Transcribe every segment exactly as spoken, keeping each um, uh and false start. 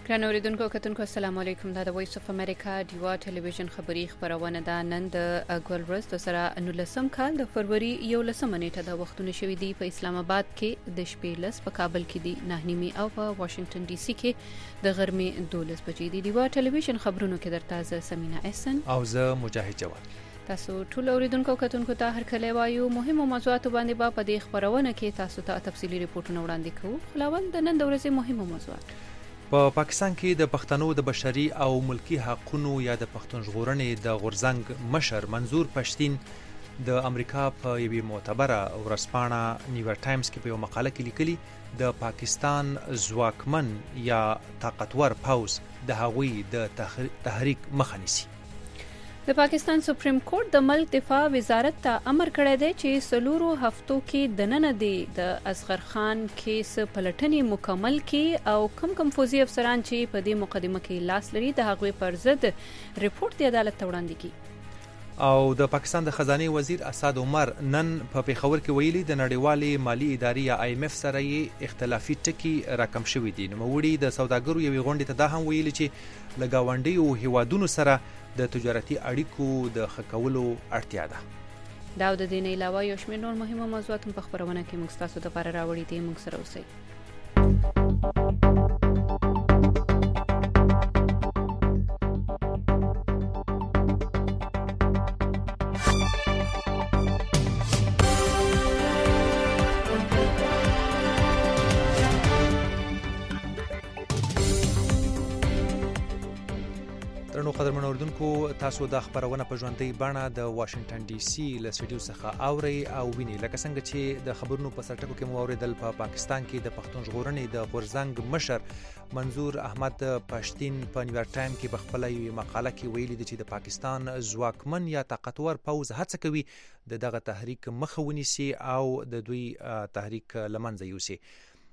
ګران اوریدونکو کتونکو السلام علیکم. دا د وایس اف امریکا دیوا ټلویزیون خبری خبرونه ده. نن د اګول ورځ د سره نولسم کال د فروری یولسمه نیټه د وختونه شوې دي. په اسلام آباد کې د شپې لس، په کابل کې دي نه نیمه او په واشنگټن ډي سي کې د غرمې دولس بجې دي. دیوا ټلویزیون خبرونو کې درته زه سمینا احسن او زه مجاهد جواد. تاسو ټول اوریدونکو کتونکو ته هر کله وایو مهمو موضوعاتو باندې با په دې خبرونه کې تاسو ته تفصیلی ریپورتونه وړاندې کوو. خلاول د نن د ورځې مهمو موضوعات. په پا پاکستان کې د پښتنو د بشري او ملکی حقوقو یا د پښتون ژغورنې د غورځنګ مشر منظور پښتين د امریکا په یوه معتبره ورځپاڼه نیویارک ټایمز کې په یو مقاله کې لیکلي د پاکستان ځواکمن یا طاقتور پوځ د هغوی د تحریک مخه نیسي. د پاکستان سپریم کورټ د ملک دفاع وزارت ته امر کړی دی چې سلورو هفتو کې د نن دی د اصغر خان کیس پلټنې مکمل کړي او کم کم فوزي افسران چې په دې مقدمه کې لاس لري د هغوی پر ضد ریپورت د عدالت ته وړاندې کړي. او د پاکستان د خزانه وزیر اسد عمر نن په پیښور کې ویلي د نړیوالې مالی ادارې یا آی ایم اف سره یې اختلافي ټکي راکم شوي دي. نوموړي د سوداګرو یوې غونډې ته دا هم ویلي چې له ګاونډیو هیوادونو سره د تجارتي اړیکو د ښه کولو اړتیا ده. دا د دې نه علاوه یو شمېر نور مهمه موضوعات په خبرونه کې موږ تاسو لپاره راوړي دي. موږ سره اوسئ. نو قدرمن اوردونکو تاسو د خبرونه په ژوندۍ بڼه د واشنگټن ډي سي له سټډیو څخه اوري او ویني. لکه څنګه چې د خبرونو په سرټکو کې مو اوریدل په پا پاکستان کې د پښتون ژغورنې د غورځنګ مشر منظور احمد پښتين په نیویارک ټایم کې په خپل یو مقاله کې ویلي دي چې د پاکستان ځواکمن یا طاقتور پوځ هڅه کوي د دغه تحریک مخه ونیسي او د دوی تحریک لمنځه یوسي.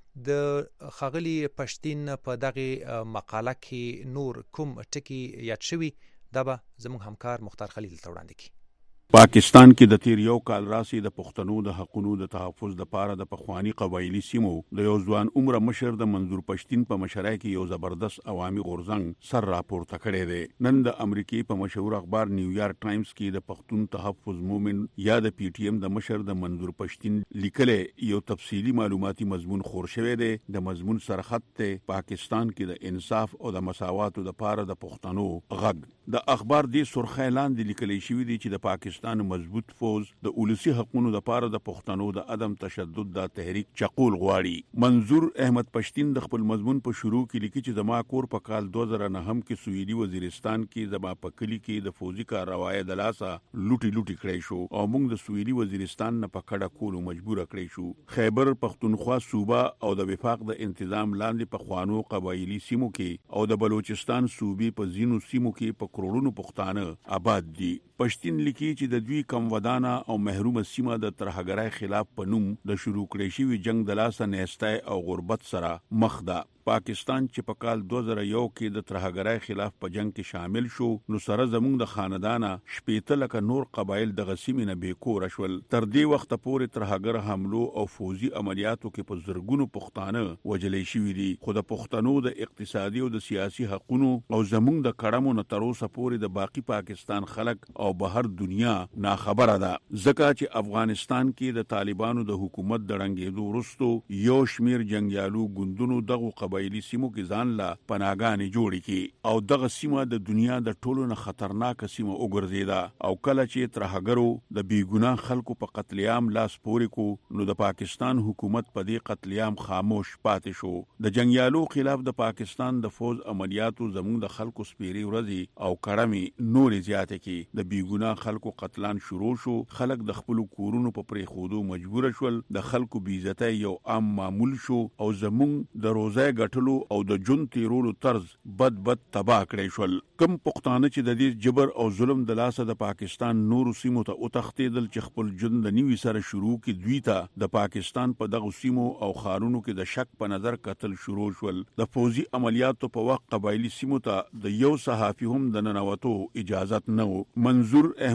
د خاغلی پښتين په دغه مقاله کې نور کوم ټکی یاد شوی دا به زموږ همکار مختار خلیل ته وړاندې کړي. پاکستان کې د تیر یو کال راسي د پښتنو د حقوقو د تحفظ لپاره د پخوانی قبایلی سیمو د یو ځوان عمر مشر د منظور پښتين په مشرۍ کې یو زبردست عوامي غورځنګ سر راپورته کړی دی. نن د امریکای په مشهور اخبار نیویارک ټایمز کې د پښتون تحفظ موومنټ یا د پی ټی ایم د مشر د منظور پښتين لیکلې یو تفصیلی معلوماتي مضمون خور شوی دی. د مضمون سرخط ته پاکستان کې د انصاف او د مساواتو لپاره د پښتنو غږ. د اخبار دی سرخ اعلان دی لیکل شوی دی چې د پاکستان پاکستان مضبوط فوج د اولسی حقوقو لپاره د پښتنو د عدم تشدد د تحریک چقول غواړي. منظور احمد پښتين د خپل مضمون په شروع کې لیکي چې زما کور په کال دو زره نه هم کې سویلي وزیرستان کې زما په کلی کې د فوجي کارروایي د لاسه لوټي لوټي کړی شو او موږ د سویلي وزیرستان نه په کډه کولو مجبور کړی شو. خیبر پختونخوا صوبه او د وفاق د انتظام لاندې په خوانو قبایلی سیمو کې او د بلوچستان صوبې په زینو سیمو کې په کروڑونو پښتانه آباد دي. پښتين لیکي چې د دوی کم ودانه او محرومه سیمه د ترهګرۍ خلاف په نوم د شروع کړی شوی جنگ د لاسه نهستای او غربت سره مخ ده. پاکستان چې په کال دو زره یو کې د ترهګرۍ خلاف په جنگ کې شامل شو نو سره زموږ د خاندانه شپېته لکه نور قبایل د غسیمې نه بیکور شول. تر دې وخت پورې ترهګر حملو او فوزي عملیاتو کې په زرګونو پښتانه وجلې شوي دي. خو د پښتنو د اقتصادي او د سیاسي حقوقو او زموږ د کړمو نه تر اوسه پورې د باقی پاکستان خلک او بهر دنیا ناخبره ده. ځکه چې افغانستان کې د طالبانو د حکومت د رنګېدو وروسته یو شمیر جنگیالو ګوندونو دغه قبایلی سیمو کې ځان لا پناهګانې جوړې کړي او دغه سیمه د دنیا د ټولو نه خطرناک سیمه وګرځیده. او کله چې ترهګرو د بیګناه خلکو په قتل عام لاس پورې کو نو د پاکستان حکومت په دې قتل عام خاموش پاتې شو. د جنگیالو خلاف د پاکستان د فوج عملیاتو زموږ د خلکو سپیری ورځي او کړمې نورې زیاتې کړي. د بیګناه خلکو قتلان شروع شو. خلک د خپل کورونو په پرې خودو مجبور شول. د خلکو بیزته یو عام معمول شو او زموږ د روزه ګټلو او د جون تیرولو طرز بد بد تباہ کړی شول. کم پښتانه چې د دې جبر او ظلم د لاسه د پاکستان نورو سیمو ته وتښتېدل چې خپل ژوند د نیوي سره شروع کې دوی ته د پاکستان په دغه سیمو او خارونو کې د شک په نظر قتل شروع شول. د فوجي عملیاتو په وخت قبایلی سیمو ته د یو صحافي هم د ننوتو اجازت نه و. منظور احمد پښتين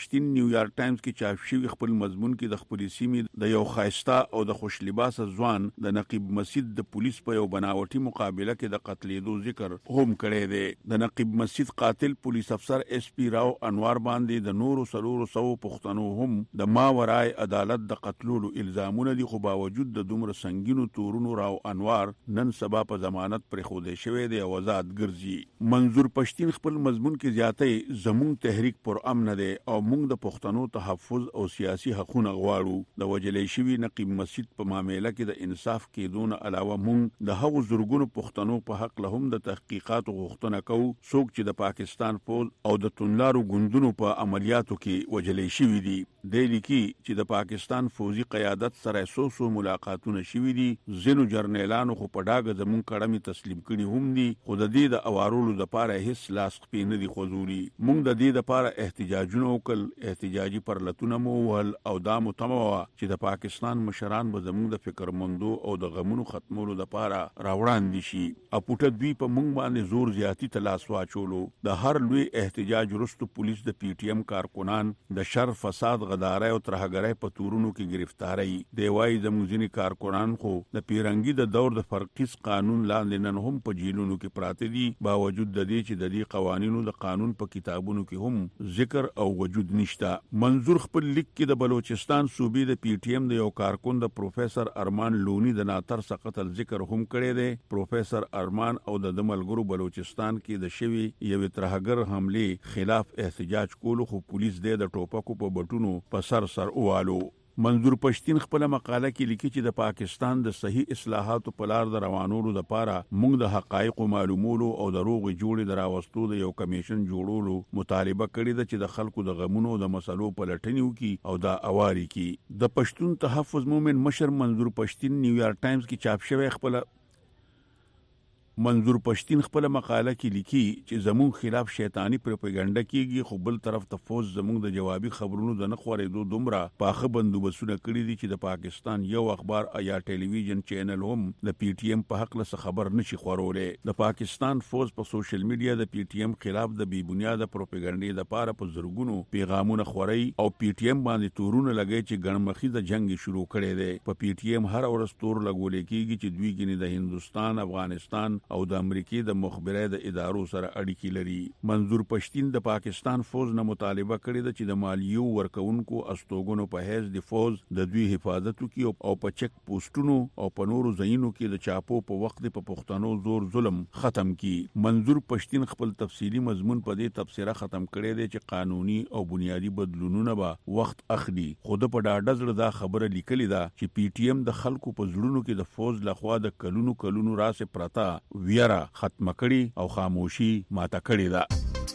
پښتين نیویارک ټایمز کې چاپ شوی خپل مضمون کې د خپل سیمې د یو خایسته او د خوش لباس ځوان د نقیب مسجد د پولیس په یو بناوټي مقابله کې د قتلېدو ذکر هم کړی دی. د نقیب مسجد قاتل پولیس افسر اس پی راو انوار باندې د نورو سلورو سو پښتنو هم د ماورای عدالت د قتلولو الزامونه دي، خو باوجود د دومره سنگینو تورونو راو انوار نن سبا په ضمانت پر خوده شوی دی او آزاد ګرځي. منظور پښتين خپل مضمون کې زیاتې زمون تحریک پر امن دی او موږ د پښتنو تحفظ او سیاسي حقوقونه غواړو. د وجلې شوی نقیب مسجد په معاملې کې د انصاف کېدون علاوه موږ د هغو زورګونو پښتنو په حق له هم د تحقیقات غوښتنه کوو څوک چې د پاکستان پوز او د تونلارو ګوندونو په عملیاتو کې وجلې شوی دي. د لیکي چې د پاکستان فوزي قیادت سره سو سو ملاقاتونه شوی دي، زینو جرنیلانو خو په ډاګه زمون کړمی تسلیم کړي هم دي، خو د دې د اوارولو د پاره هیڅ لاس خپې نه دي خوځولي. موږ د دې د پاره احتجاجونه وکړ، احتجاجي پرلتونه مو ول او دا متموا چې د پاکستان مشران به زموږ د فکرمندو او د غمونو ختمولو د پاره راوړاندې شي. اپوټه دوی په موږ باندې زور زیاتی تلاس واچولو. د هر لوی احتجاج وروسته پولیس د پی ټی ایم کارکنان د شر فساد غداري او ترهګرۍ په تورونو کې گرفتاری. دی وايي زموږ ځینې کارکنان خو د پیرنګي د دور د فرقیس قانون لاندې نن هم په جیلونو کې پراته دي، باوجود د دې چې د دې قوانینو د قانون په کتابونو کې هم ذکر او وجود نشته. منظور خپل لیک کې د بلوچستان صوبې د پی ټی ایم د یو کارکون د پروفیسر ارمان لونی د ناترس قتل ذکر هم کړی دی. پروفیسر ارمان او د ملګرو بلوچستان کې د شوی یو ترهګر حمله خلاف احتجاج کولو، خو پولیس د ټوپکو په بټونو په سر سر اوالو. منظور پښتين خپل مقاله کې لیکي چې د پاکستان د صحیح اصلاحاتو په لار د روانولو لپاره موږ د حقایقو معلومولو او د روغ جوړې د راوستو د یو کمیشن جوړولو مطالبه کړې ده چې د خلکو د غمونو او د مسلو په لټنې وکړي او دا اواري کړي. د پښتون تحفظ مومن مشر منظور پښتين نیویارک ټایمز کې چاپ شوی خپل منظور پښتين خپل مقاله کې لیکي چې زمون خلاف شیطانی پروپاګاندا کیږي، خو بل طرف ته فوز زمون د جوابي خبرونو د نخورېدو دومره پاخه بندوبسونه کړی دي چې د پاکستان یو اخبار یا ټلویزیون چینل هم د پی ټی ایم په حق له خبر نشي خورولې. د پاکستان فوز په سوشل میډیا د پی ټی ایم خلاف د بی بنیاد پروپاګاندا لپاره په زرګونو پیغامونه خوري او پی ټی ایم باندې تورونه لګي چې ګڼمخي د جنگ شروع کړي دي. په پی ټی ایم هر ورځ تور لګول کېږي چې دوی ګنې د هندستان، افغانستان او د امریکای د مخبري د ادارو سره اړیکې لري. منظور پښتين د پاکستان فوز نه مطالبه کړې ده چې د مالیو ورکونکو استوګنو په حیث د فوز د دوی حفاظت وکړي او په چک پوسټونو او په نورو ځایونو کې د چاپو په وخت په پښتنو زور ظلم ختم کړي. منظور پښتين خپل تفصیلی مضمون په دې تفسیره ختم کړی دی چې قانوني او بنیادی بدلونونه به وخت اخلي. خود په ډاډه زړه دا خبره لیکلې ده چې پی ټی ایم د خلکو په زړونو کې د فوز لخوا د کلونو کلونو راسه پرتا ویرا ختم کړي او خاموشي ماته کړي ده.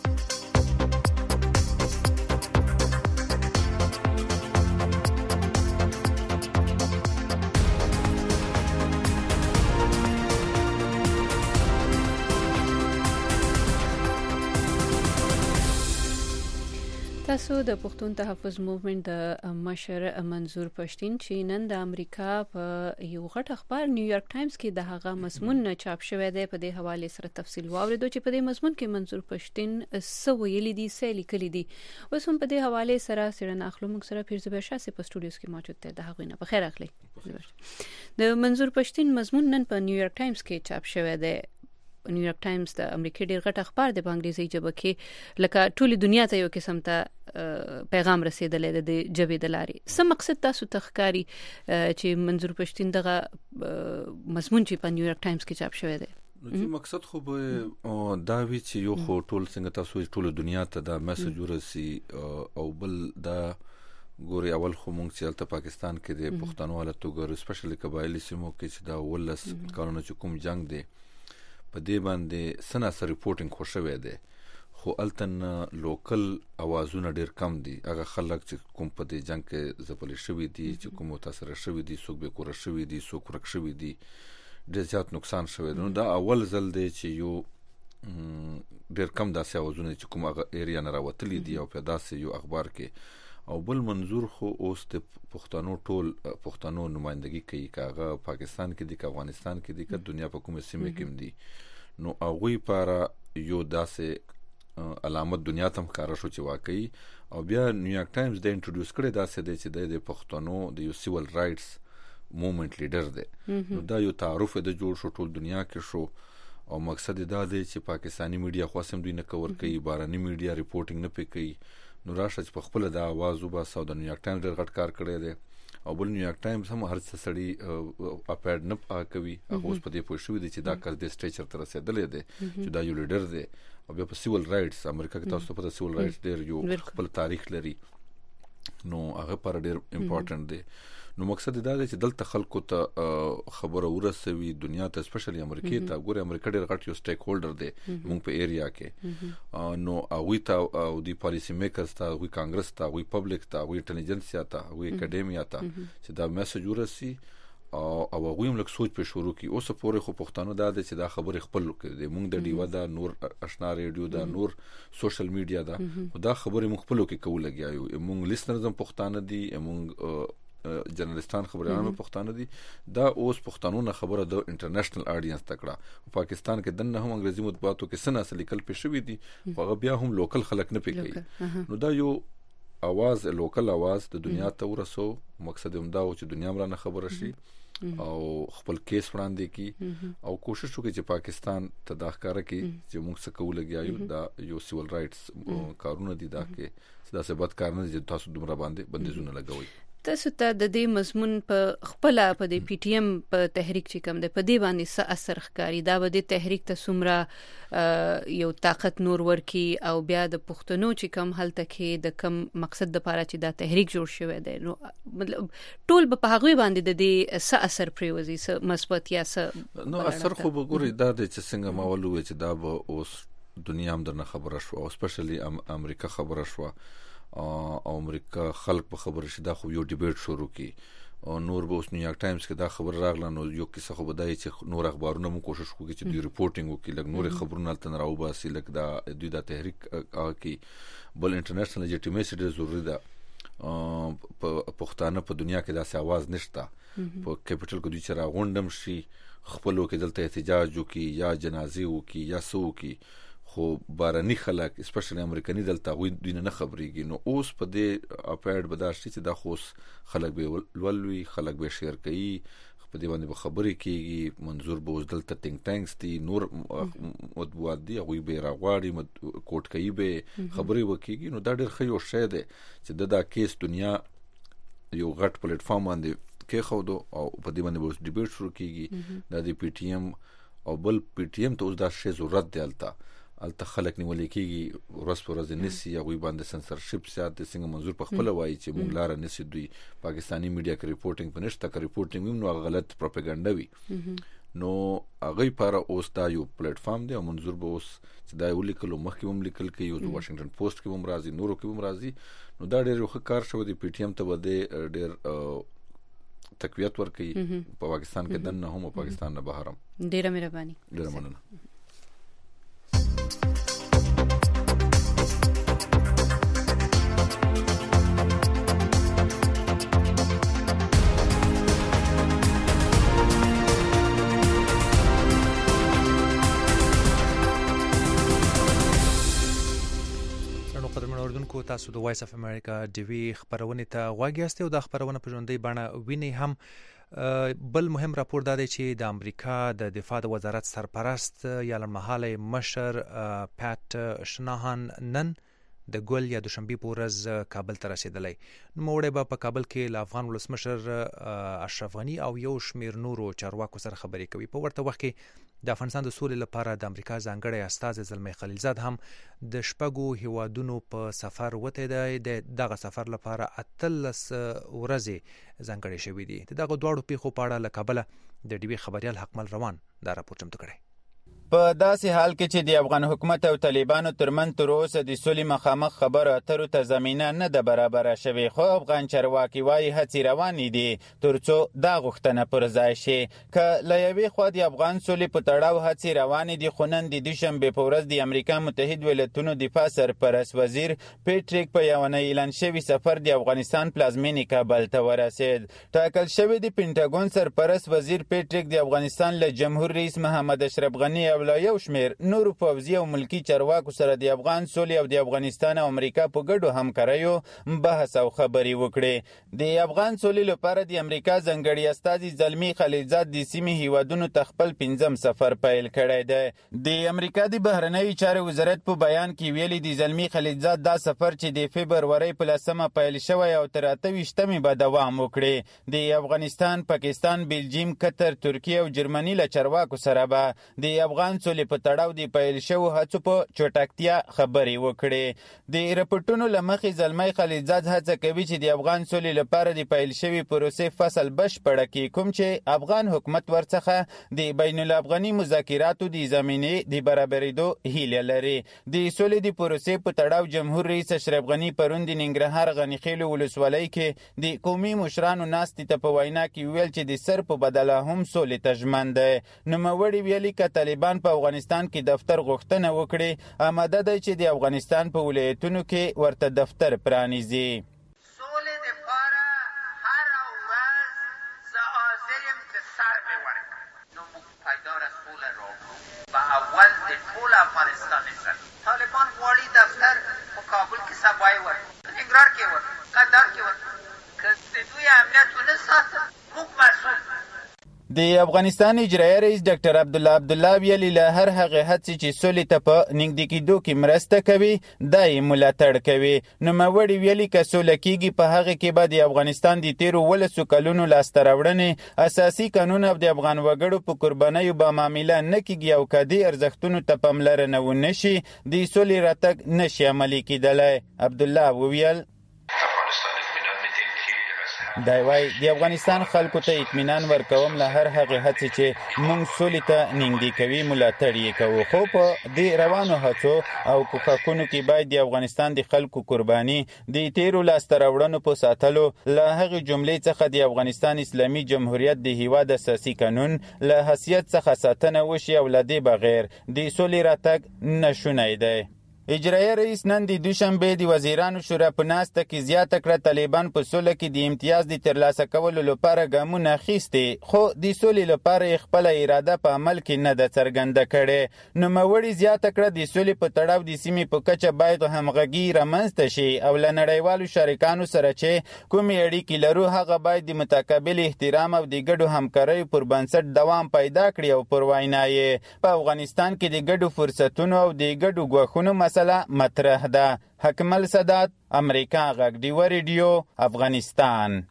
تاسو د پښتون تحفظ موومېنټ د مشر منظور پښتين چې نن د امریکا په یو غټ اخبار نیویارک ټایمز کې د هغه مضمون چاپ شوی دی په دې حواله سره تفصیل واوریدو چې په دې مضمون کې منظور پښتين څه ویلي دي، څه لیکلي دي. اوس هم په دې حواله سره سره اخلو موږ سره پیرزبر شاسي په سټوډیوز کې موجود دی. د هغه نه په خیر اخلي. د منظور پښتين مضمون نن په نیویارک ټایمز کې چاپ شوی دی. نیویارک ټایمز د امریکا ډیر غټ اخبار دی په انګلیسي ژبه کې، لکه ټول دنیا ته یو قسم ته پیغام رسیدلی دی د ژبې د لارې. څه مقصد تاسو تخکاری چې منظور پښتين دغه مضمون چې په نیویارک ټایمز کې چاپ شوی دی؟ نو مقصد خو به دا وی چې یو خو ټول څنګه تاسو ټول دنیا ته دا میسج ورسي او بل دا ګوري اول خو مونږ چې البته پاکستان کې د پښتنو حالت وګورو، سپیشلی قبایلی سیمو کې چې دا ولس کارونه چې کوم جنگ دی په دې باندې سنا سره ریپورټینګ خو شوی دی، خو التن لوکل اوازونه ډیر کم دي. هغه خلک چې کوم په دې جنگ کې ځپل شوی دي، چې کوم متاثر شوی دي، څوک به کور شوی دي، څوک ورک شوی دي، ډیر زیات نقصان شوی دی. نو دا اول ځل دی چې یو ډیر کم داسې اوازونه چې کوم هغه ایریا نه راوتلی دي او په داسې یو اخبار کې. او بل منظور خو اوس د پښتنو ټول پښتنو نمائندګي کوي، کاغه پاکستان کې دي، که افغانستان کې دي، که دنیا په کومه سیمه کې دي. نو هغه لپاره یو داسې علامت دنیا ته ښکارا شو چې واقعي او بیا نیویارک ټایمز د انټروډیوس کړی دا څه دی چې د پښتنو د یو سیول رائټس موومنت لیډر دی. نو دا یو تعارف د جوړ شو ټول دنیا کې شو او مقصد دا دی چې پاکستانی میډیا خو سم دوی نه کور کوي، باراني میډیا ریپورټینګ نه پې کوي. نو راشه چې په خپل د आवाज وباسه او د نیویارک ټایمز ډېر غټ کار کړی دی او بل نیویارک ټایمز هم هر څه سړی اپیډ نه پا کوي. هغه اوس په دې پوه شوي دي چې دا کس د سټیچر ته رسېدلی دی چې دا یو لیډر دی. او بیا په سیول رائټس امریکا کې تاسو په سیول رائټس ډېر یو خپل تاریخ لري، نو هغه پر ډېر امپورټنت دی. نو مقصد دا دی چې دلته خلکو ته خبره ورسوي دنیا ته، سپیشلی امریکا ته. ګوره امریکا ډېر غټ یو سټیک هولډر دی موږ په ایریا کې. نو هغوی ته او د پالیسی میکرز ته، هغوی کانګرس ته، هغوی پبلک ته، هغوی انټلیجنسیا ته، هغوی اکاډیمیا ته چې دا میسج ورسي او هغوی هم لږ سوچ پې شروع کړي. اوسه پورې خو پښتانه دا دی چې دا خبرې خپل کړي. موږ د ډیوه دا نور اشنا ریډیو دا نور سوشل میډیا دا دا خبرې موږ خپلو کې کوو لګیا یو. موږ لیسنرز هم پښتانه دي، موږ جرنالستان خبريالان پښتانه دي. دا اوس پښتنو نه خبره د انټرنیشنل اډینس تکړه. پاکستان کې دنه هم انګریزي مطبوعاتو کې سنا اصلي کل پې شوي دي، خو بیا هم لوکل خلک نه پې کوي. نو دا یو आवाज لوکل आवाज د دنیا ته ورسو. مقصد هم دا و چې دنیا مرانه خبره شي او خپل کیس وړاندې کی او کوشش وکړي چې پاکستان ته دا ښکاره کړي چې موږ څه کوو لګیا یو. دا یو سیول رائټس کارونه دي، دا کې دا څه بد کار نه دي چې تاسو دومره باندې بندیزونه لګوي. تاسو ته د دې مضمون په خپل په د پی ټی ایم په تحریک چې کوم د په دې باندې څه اثر ښکاری؟ دا به د تحریک ته څومره یو طاقت نور ورکی او بیا د پښتنو چې کوم هلته کې د کوم مقصد د لپاره چې دا تحریک جوړ شوی دی، نو مطلب ټول په هغه باندې د دې څه اثر پریوزي، څه مثبت یا څه نو اثر خو وګورئ. دا د چې څنګه ما ولوي چې دا به اوس دنیا هم درنه خبره شو او سپیشلی امریکا خبره شو او امریکا خلک په خبره شي. دا خو یو ډیبیټ شروع کی او نور به اوس نیویارک ټایمز کې دا خبر راغله. نو یو کیسه خو بدای چې نور اخبارونه مو کوشش وکړي چې دوی ریپورټینګ وکړي، لکه نور خبرونه تل راو باسي، لکه دا دوی دا تحریک کی. بل انټرنیشنل لیجیټیمیسي ډېر ضروري ده. په پښتانه په دنیا کې داسې आवाज نشته. په کیپټل کې دوی چې راغونډم شي خپلو کې دلته احتجاج وکړي یا جنازې وکړي یا څه وکړي، خو باراني خلک اسپیشلی امریکایي دلته هغوی دوی نه خبرېږي. نو اوس په دې اپیډ به دا شي چې دا خو خلک به لولوي، خلک به شیر کوي، په دې باندې به خبرې کېږي. منظور به اوس دلته ټینک ټانکس دي، نور مطبوعات دي، هغوی به یې راغواړي، کوټکیي به خبرې وکېږي. نو دا ډېر ښه یو شی دی چې د دا کیس دنیا یو غټ پلیټ فارم باندې کېښودو او په دې باندې به اوس ډیبیټ شروع کېږي. دا د پی ټي ایم او بل پی ټي ایم ته اوس دا شی ضرورت دی. هلته هلته خلک نیولې کېږي، ورځ په ورځ نیسي، هغوی باندې سنسرشپ زیات دی. څنګه منظور په خپله وایي چې موږ لاره نیسي، دوی پاکستاني میډیا کې ریپورټینګ په نشته، که ریپورټینګ وي نو هغه غلط پروپاګانډا وي. نو هغوی لپاره اوس دا یو پلیټ فارم دی او منظور به اوس چې دا یې ولیکلو، مخکې به هم لیکل کوي، اوس واشنګټن پوسټ کې به هم راځي، نورو کې به هم راځي. نو دا ډېر یو ښه کار شوی دی. پی ټي ایم ته به دی ډېر تقویت ورکوي په پاکستان کې دننه هم او پاکستان نه بهر هم. ډېره مهرباني. ډېره مننه. کو تاسو د وایس اف امریکا ډي وی خبرونه ته غواړئ یاست او د خبرونه په ژوندۍ بڼه ویني هم. بل مهم راپور دا دی چې د امریکا د دفاع د وزارت سرپرست یا لړمحاله مشر پات شناهان نن د ګل یا دوشنبه په ورځ کابل ته رسیدلی. نو موړې به په کابل کې ل افغان ولسمشر اشرف غنی او یو شمیر نورو چارواکو سره خبرې کوي. په ورته وخت کې د افغانستان د سولې لپاره د امریکا ځانګړی استازی زلمی خلیلزاد هم د شپږو هیوادونو په سفر وته دی. د دغه سفر لپاره اتلس ورځې ځانګړی شوې دي. دغه دواړو پیښو په اړه له کابل د ډي وی خبريال حکمل روان دا راپور چمتو کړی. په داسې حال کې چې د افغان حکومت او طالبانو ترمن تر اوسه د سولې مخامخ خبرو اترو ته زمینه نه ده برابره شوې، خو افغان چارواکي وایي هڅې روانې دي تر څو دا غوښتنه پر ځای شي. که له یوې خوا د افغان سولې په تړاو هڅې روانې دي، خو نن د دوشنبې په ورځ د امریکا متحد ولایتونو دفاع سرپرست وزیر پیټریک په یو نه اعلان شوي سفر د افغانستان پلازمینې کابل ته ورسېد. ټاکل شوی د پینټاګون سرپرست وزیر پیټریک د افغانستان له جمهور رئیس محمد اشرف غنی او او لا یو شمیر نورو پوځي او ملکی چارواکو سره د افغان سولې او د افغانستان او امریکا په ګډو همکاریو بحث او خبرې وکړې. د افغان سولې لپاره د امریکا ځانګړي استازي زلمی خلیلزاد د سیمې هیوادونو ته خپل پنځم سفر پیل کړی دی. د امریکا د بهرنیو چارو وزارت په بیان کې ویلي د زلمی خلیلزاد دا سفر چې د فبرورۍ په لسمه پیل شوی او تر اته ویشتمې به دوام وکړي. د افغانستان، پاکستان، بلجیم، قطر، ترکیه او جرمني له چارواکو سره به د افغان سولې په تړاو د پیل شوو هڅو په چټکتیا خبرې وکړي. د رپورټونو له مخې زلمی خلیلزاد هڅه کوي چې د افغان سولې لپاره د پیل شوي پروسې فصل بشپړه کړي، کوم چې افغان حکومت ورڅخه د بین الافغاني مذاکراتو د زمینې د برابرېدو هیله لري. د سولې د پروسې په تړاو جمهور رئیس اشرف غني پرون د ننګرهار غنیخیل ولسوالۍ کې د قومي مشرانو ناستې ته په وینا کې ویل چې د سر په بدله هم سولې ته ژمن دی. نوموړي ویلي که طالبان په افغانستان کې دفتر غوښتنه وکړي، آماده دی چې د افغانستان په ولایتونو کې ورته دفتر پرانیزي. سولې دپاره هره ورځ زه حاضر یم چې سر مې ورکړم. نو موږ پایداره سوله راوړو به اول د ټول افغانستان عزت. طالبان غواړي دفتر په کابل کې سبای ورکړي، په ننګرهار کې ورکړي، قطر کې ورکړي. که د دوی امنیت ونه ساتل موږ مسؤل. د افغانستان اجرایي رئیس ډاکټر عبدالله عبدالله ویلي له هر هغې هڅې چې سولې ته په نږدې کېدو کې مرسته کوي دا یې ملاتړ کوي. نوموړي ویلي که سوله کېږي په هغې کې به د افغانستان د تېرو ولسو کلونو لاسته راوړنې، اساسي قانون او د افغان وګړو په قربانیو به معامله نه کېږي او که دې ارزښتونو ته پاملرنه ونه شي د سولې راتګ نشي عملي کېدلی. عبدالله وویل دا وایي د افغانستان خلکو ته اطمینان ورکوم له هر هغې هڅې چې موږ سولې ته نږدې کوي ملاتړ یې کوو، خو په دې روانو هڅو او کوښښونو کې باید د افغانستان د خلکو قرباني د تیرو لاسته راوړنو په ساتلو له هغې جملې څخه د افغانستان اسلامي جمهوریت د هیواد اساسي قانون له حیثیت څخه ساتنه وشي او له دې بغیر د سولې راتګ نشونی دی. اجرایي رئیس نن د دوشنبې د وزیرانو شورا په ناسته کې زیاته کړه طالبان په سوله کې د امتیاز د ترلاسه کولو لپاره ګامونه اخیستي، خو د سولې لپاره یې خپله اراده په عمل کې نه ده څرګنده کړې. نوموړي زیاته کړه د سولې په تړاو د سیمې په کچه باید همغږي رامنځته شي او له نړیوالو شریکانو سره چې کومې اړیکې لرو هغه باید د متقابل احترام او د ګډو همکاریو پر بنسټ دوام پیدا کړي او پر وینا یې په افغانستان کې د ګډو فرصتونو او د ګډو ګواښونو مسله مطرح ده. حکمل سادات، امریکا غږ ډیوه ریډیو، افغانستان.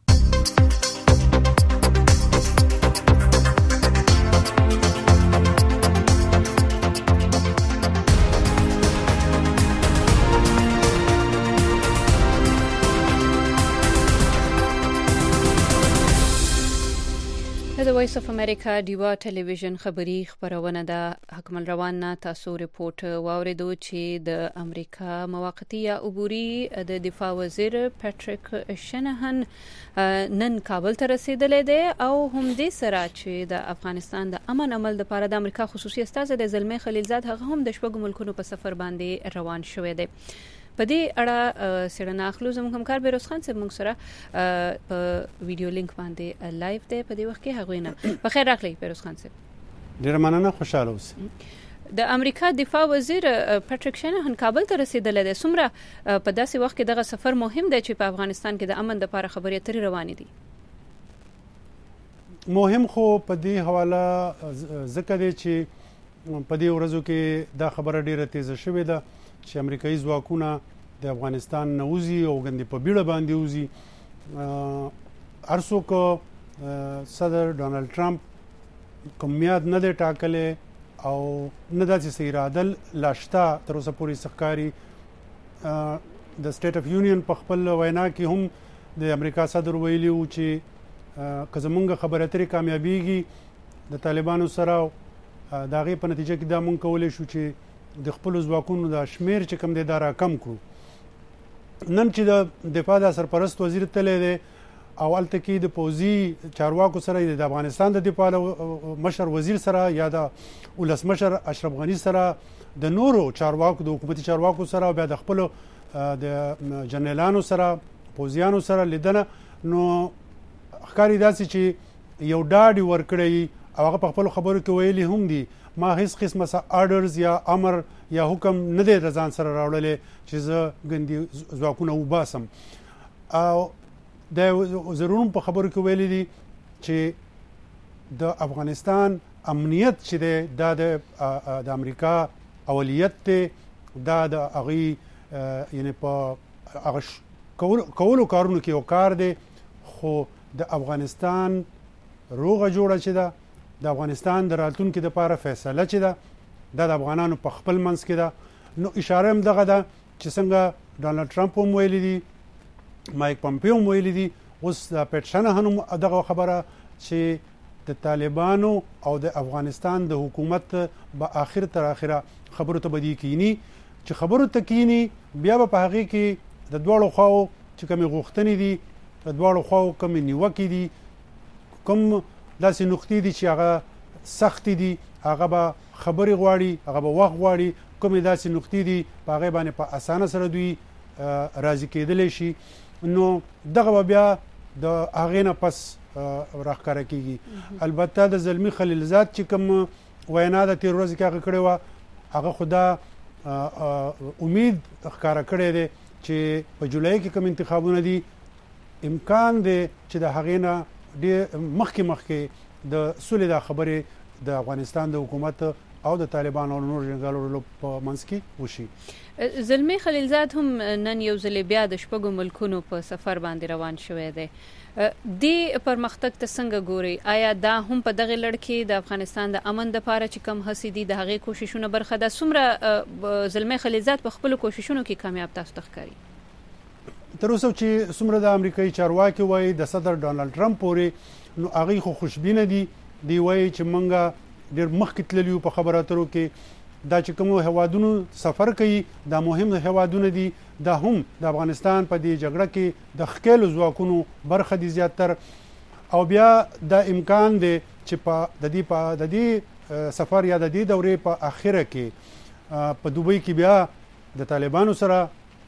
د وایس اف امریکا ډیوا ټلویزیون خبری خبرونه ده. حکمل روان نه تاسو ریپورت واوریدو چې د امریکا موقتی یا عبوري د دفاع وزیر پټریک شنهن نن کابل ته رسیدلی دی او هم دې سره چې د افغانستان د امن عمل لپاره د امریکا خصوصي استازی د زلمی خلیلزاد هغه هم د شپږو ملکونو په سفر باندې روان شوی دی. په دې اړه څېړنه اخلو. زموږ همکار بیروز خان صاحب موږ سره په ویډیو لینک باندې لایو دی په دې وخت کې. هغوی نه بخیر راغلی بیروز خان صاحب. ډېره مننه، خوشحاله اوسئ. د امریکا دفاع وزیر پټریک شنهن کابل ته رسیدلی دی. څومره په داسې وخت کې دغه سفر مهم دی چې په افغانستان کې د امن لپاره خبرې اترې روانې دي؟ مهم خو په دې حواله ځکه دی چې په دې ورځو کې دا خبره ډېره تیزه شوې ده چې امریکایي ځواکونه د افغانستان نه وځي او ګندې په بیړه باندې وځي. هر څوک صدر ډونالډ ټرمپ کوم میاد نه دی ټاکلی او نه داسې څه اراده لا شته تر اوسه پورې ښکاري. د سټیټ اف یونین په خپل وینا کې هم د امریکا صدر ویلي و چې که زمونږ خبرې اترې کامیابیږي د طالبانو سره د هغې په نتیجه کې دا مونږ کولی شو چې د خپلو ځواکونو د شمیر چې کوم دی دا راکم کړو. نن چې د دفاع د سرپرست وزیر تللی دی او هلته کې د پوځي چارواکو سره د افغانستان د دفاع مشر وزیر سره یا د ولسمشر اشرف غني سره د نورو چارواکو د حکومتي چارواکو سره او بیا د خپلو د جنرالانو سره پوځیانو سره لیدنه، نو ښکاري داسې چې یو ډاډ ورکړی او هغه په خپلو خبرو کې ویلي هم دي ما هیڅ قسمه سره آرډرز یا امر یا حکم نه دی د ځان سره راوړلی چې زه ګندي ځواکونه وباسم. او د وزیرونو په خبرو کې ویلي دي چې د افغانستان امنیت چې دی دا د امریکا اولیت دی، دا د هغوی یعنې په هغه کولو کارونو کې یو کار دی، خو د افغانستان روغه جوړه چې ده، د افغانستان د راتلونکي دپاره فیصله چې ده دا د افغانانو په خپل منځ کې ده. نو اشاره هم دغه ده چې څنګه ډانلډ ټرمپ هم ویلي دي، مایک پمپیو هم ویلي دي، اوس د پیټ شنهن هم دغه خبره چې د طالبانو او د افغانستان د حکومت به آخر تر آخره خبرو ته بدی کینی، چې خبرو ته کینی بیا به په هغې کې د دواړو خواو چې کومې غوښتنې دي، د دواړو خواو کومې نیوکې دي، کوم داسې نقطې دي چې هغه سختې دي، هغه به خبرې غواړي، هغه به وخت غواړي، کومې داسې نقطې دي په هغې باندې په اسانه سره دوی راضي کېدلی شي. نو دغه به بیا د هغې نه پس راښکاره کېږي. البته د زلمي خلیلزاد چې کوم وینا د تېر ورځې کې هغه کړې وه، هغه خو دا امید ښکاره کړی دی چې په جولای کې کوم انتخابونه دي، امکان دی چې د هغې نه ډېر مخکې مخکې د سولې دا خبرې د افغانستان د حکومت او د طالبانو او نور جنګیالو په منځ کې وشي. زلمي خلیلزاد هم نن یو ځلې بیا د شپږو ملکونو په سفر باندې روان شوی دی. دې پرمختګ ته څنګه ګورئ؟ آیا دا هم په دغه لړ کې د افغانستان د امن دپاره چې کم هڅې دي د هغې کوششونه برخه ده؟ څومره زلمي خلیلزاد په خپلو کوششونو کې کامیاب تاسو ته ښکاري؟ تر اوسه چې څومره د امریکایي چارواکي وایي د صدر ډانلډ ټرمپ پورې، نو هغوی خو خوشبینه دي. دی وایي چې موږ ډېر مخکې تللي یو په خبرو اترو کې. دا چې کومو هیوادونو سفر کوي دا مهم هیوادونه دي، دا هم د افغانستان په دې جګړه کې د ښکیلو ځواکونو برخه دي زیاتر. او بیا دا امکان دی چې په د دې په د دې سفر یا د دې دورې په اخره کې په دوبۍ کې بیا د طالبانو سره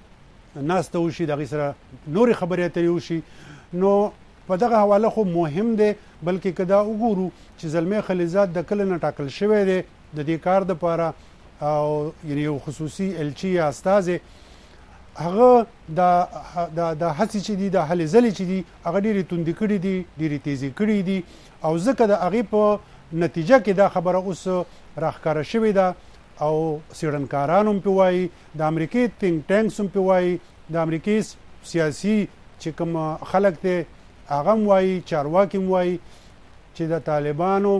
ناسته وشي، د هغې سره نورې خبرې اترې وشي. نو په دغه حواله خو مهم دی، بلکې که دا وګورو چې زلمی خلیلزاد د کله نه ټاکل شوی دی د دې کار دپاره، او یعنې یو خصوصي الچي یا استازی، هغه د د هڅې چې دي د هلې ځلې چې دي هغه ډېرې توندې کړي دي، ډېرې تیزې کړي دي، او ځکه د هغې په نتیجه کې دا خبره اوس راښکاره شوې ده. او څېړنکاران هم پې وایي، د امریکې تینک ټینکس هم پې وایي، د امریکې سیاسي چې کوم خلک دی هغه هم وایي، چارواکي هم وایي چې د طالبانو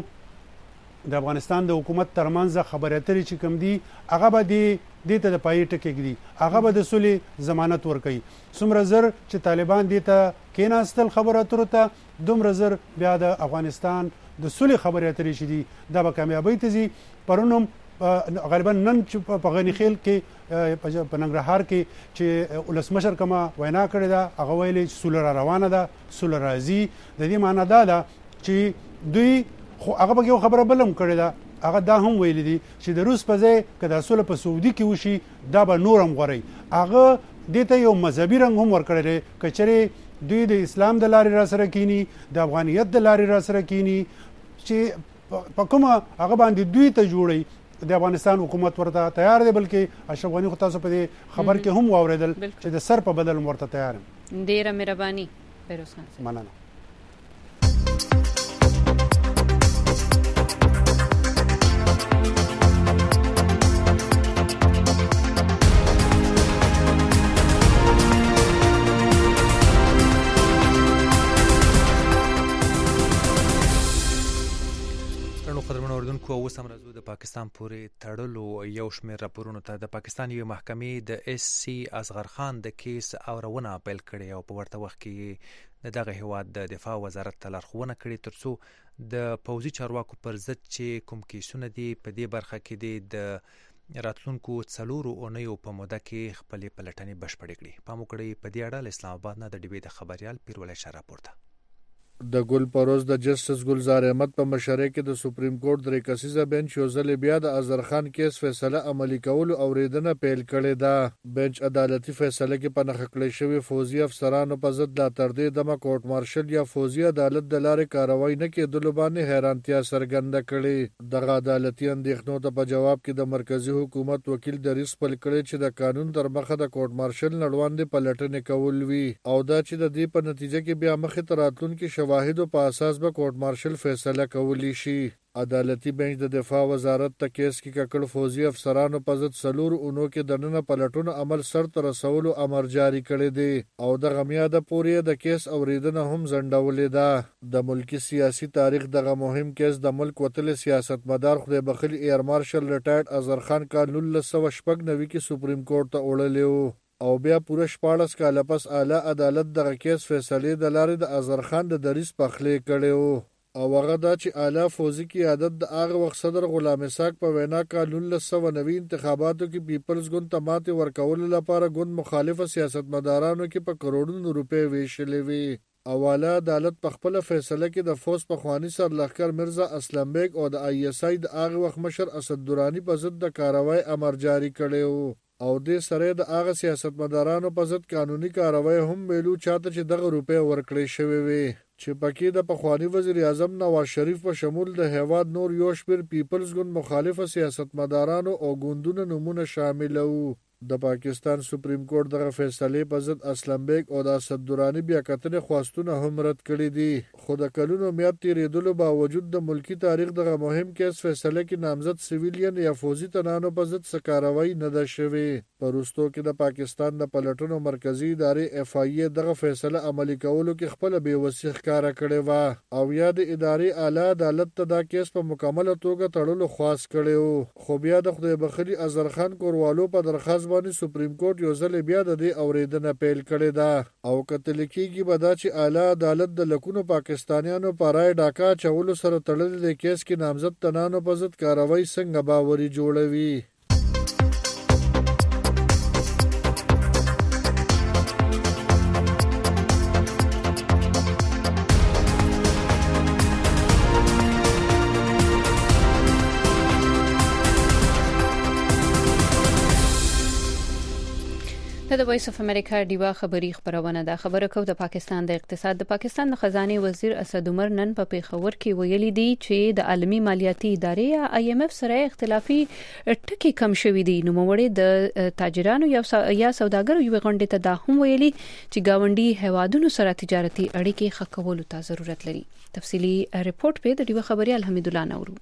د افغانستان د حکومت ترمنځ خبرې اترې چې کوم دي هغه به دې ته د پایې ټکی ږدي، هغه به د سولې ضمانت ورکوي. څومره زر چې طالبان دې ته کېناستل خبرو اترو ته، دومره زر بیا د افغانستان د سولې خبرې اترې چې دي دا به کامیابۍ ته ځي. پرون هم غالبا نن چې په غني خیل کې په ننګرهار کې چې ولسمشر کومه وینا کړې ده، هغه ویلي چې سوله را روانه ده، سوله راځي. د دې معنی دا ده چې دوی خو هغه به یو خبره بل هم کړې ده، هغه دا هم ویلي دي چې د روس په ځای که دا سوله په سعودي کې وشي دا به نور هم غوړی. هغه دې ته یو مذهبي رنګ هم ورکړی دی، که چېرې دوی د اسلام د لارې را سره کینی، د افغانیت د لارې را سره کینی، چې په کومه هغه باندې دوی ته جوړی، د افغانستان حکومت ورته تیار دی. بلکې اشرف غني خو تاسو په دې خبر کې هم واورېدل چې د سر په بدل ورته تیار یم. ډېره مهرباني فیروز خان صاحب. مننه. کو اوس هم راځو د پاکستان پورې تړلو یو شمېر راپورونو ته. د پاکستان یوې محکمې د ایس سی اصغر خان د کیس اورونه پیل کړې او په ورته وخت کې د دغه هیواد د دفاع وزارت ته لارښوونه کړې ترڅو د پوځي چارواکو پر ضد چې کوم کیسونه دي په دې برخه کې دي د راتلونکو څلورو اونیو په موده کې خپلې پلټنې بشپړې کړي. پام وکړئ په دې اړه له اسلام آباد نه د ډیوې د خبریال پیرولای شاه راپور ده. د ګل پروز د جسټس ګلزار احمد په مشرۍ کې د سپریم کورټ درې کسیزه بنچ یو ځل بیا د اظهرخان کیس فیصله عملي کولو اوریدنه پیل کړې ده. بنچ عدالتي فیصله کې په نښه کړی شوي فوجي افسرانو په ضد لا تر دې دمه کورټ مارشل یا فوجي عدالت د لارې کاروای نه کېدلو باندې حیرانتیا څرګنده کړې. دغه عدالتي اندېښنو ته په جواب کې د مرکزی حکومت وکیل دریځ خپل کړی چې د قانون تر مخه د کورټ مارشل نه وړاندې پلټنې کول وي او دا چې د دې په نتیجه کې بیا مخې ته راتلونکي شواهدو په اساس به کورټ مارشل فیصله کولی شي. عدالتي بنچ د دفاع وزارت ته کیس کې ککړ فوجي افسرانو په ضد څلور اونو کې د نن پلټونو عمل سرته رسولو امر جاری کړی دی او د غمیاده پورې د کیس اوریدنه هم ځنډولې ده. د ملکی سیاسي تاریخ دغه مهم کیس د ملک وتل سیاستمدار خدای بخل ایر مارشل ریټایرډ اظهرخان کال نولس سوه شپږ نوي کې سپریم کورټ ته وړلی و او بیا پوره شپاړس کاله پس اعلی عدالت دغه کیس فیصلې د لارې د اظهرخان د دریځ پخلی کړی و او هغه دا چې اعلی فوجي قیادت د هغه وخت صدر غلام اسحاق په وینا کال نولس سوه نوي انتخاباتو کې پیپلز ګوند ته ماتې ورکولو لپاره ګوند مخالفه سیاستمدارانو کې په کروڑونو روپۍ ویشلې وي. او اعلی عدالت په خپل فیصله کې د فوج پخوانی سرلښکر مرزا اسلم بیگ او د آی اس آی د هغه وخت مشر اسد درانی په ضد د کاروای امر جاری کړی و او د سره د هغه سیاستمدارانو په ضد قانوني کاروای هم ویلو چاته چې دغه روپۍ ورکړې شوې وي چې پکې د پخوانی وزیر اعظم نواز شریف په شمول د هیواد نور یو شمېر پیپلز ګوند مخالفه سیاستمدارانو او ګوندونو نومونه شامل وو. د پاکستان سپریم کورټ دغه فیصلې په ضد اسلم بیگ او د اسد درانی بیا کتنې خواستونه هم رد کړي دي خو د کلونو میاد تیریدلو باوجود د ملکی تاریخ دغه مهم کیس فیصله کې نامزد سیویلین یا فوجي تنانو په ضد څه کاروایی نه ده شوې. په وروستو کې د پاکستان د پلټنو مرکزی ادارې اف آی ای دغه فیصله عملي کولو کې خپل بېوسي ښکاره کړې وه او یا د ادارې اعلی عدالت ته دا کیس په مکمله توګه تړلو خواست کړی و خو بیا د خدای بخلي اظهرخان کوروالو په درخواست باندې سپریم کورټ یو ځل بیا د دې اوریدنه پیل کړې ده او کتل کېږي به دا چې اعلی عدالت د لکونو پاکستانیانو په رای ډاکا چولو سره تړلې د کیس کې نامزد تنانو په ضد کاروایی څنګه باوري جوړوي. د وایس اف امریکا دیوا خبری خبرونه ده. خبره کو د پاکستان د اقتصاد د پاکستان د خزانه وزیر اسد عمر نن په پیښور کې ویلي دی چې د عالمی مالیاتي ادارې یا آی ایم اف سره اختلافي ټکی کم شوې دي. نو موړي د تاجرانو یا سوداګرو یو غونډه ته دا هم ویلي چې گاونډي هوادونو سره تجارتي اړیکې ښه کولو ته ضرورت لري. تفصيلي ریپورت په د دیوا خبري الحمد الله نورو.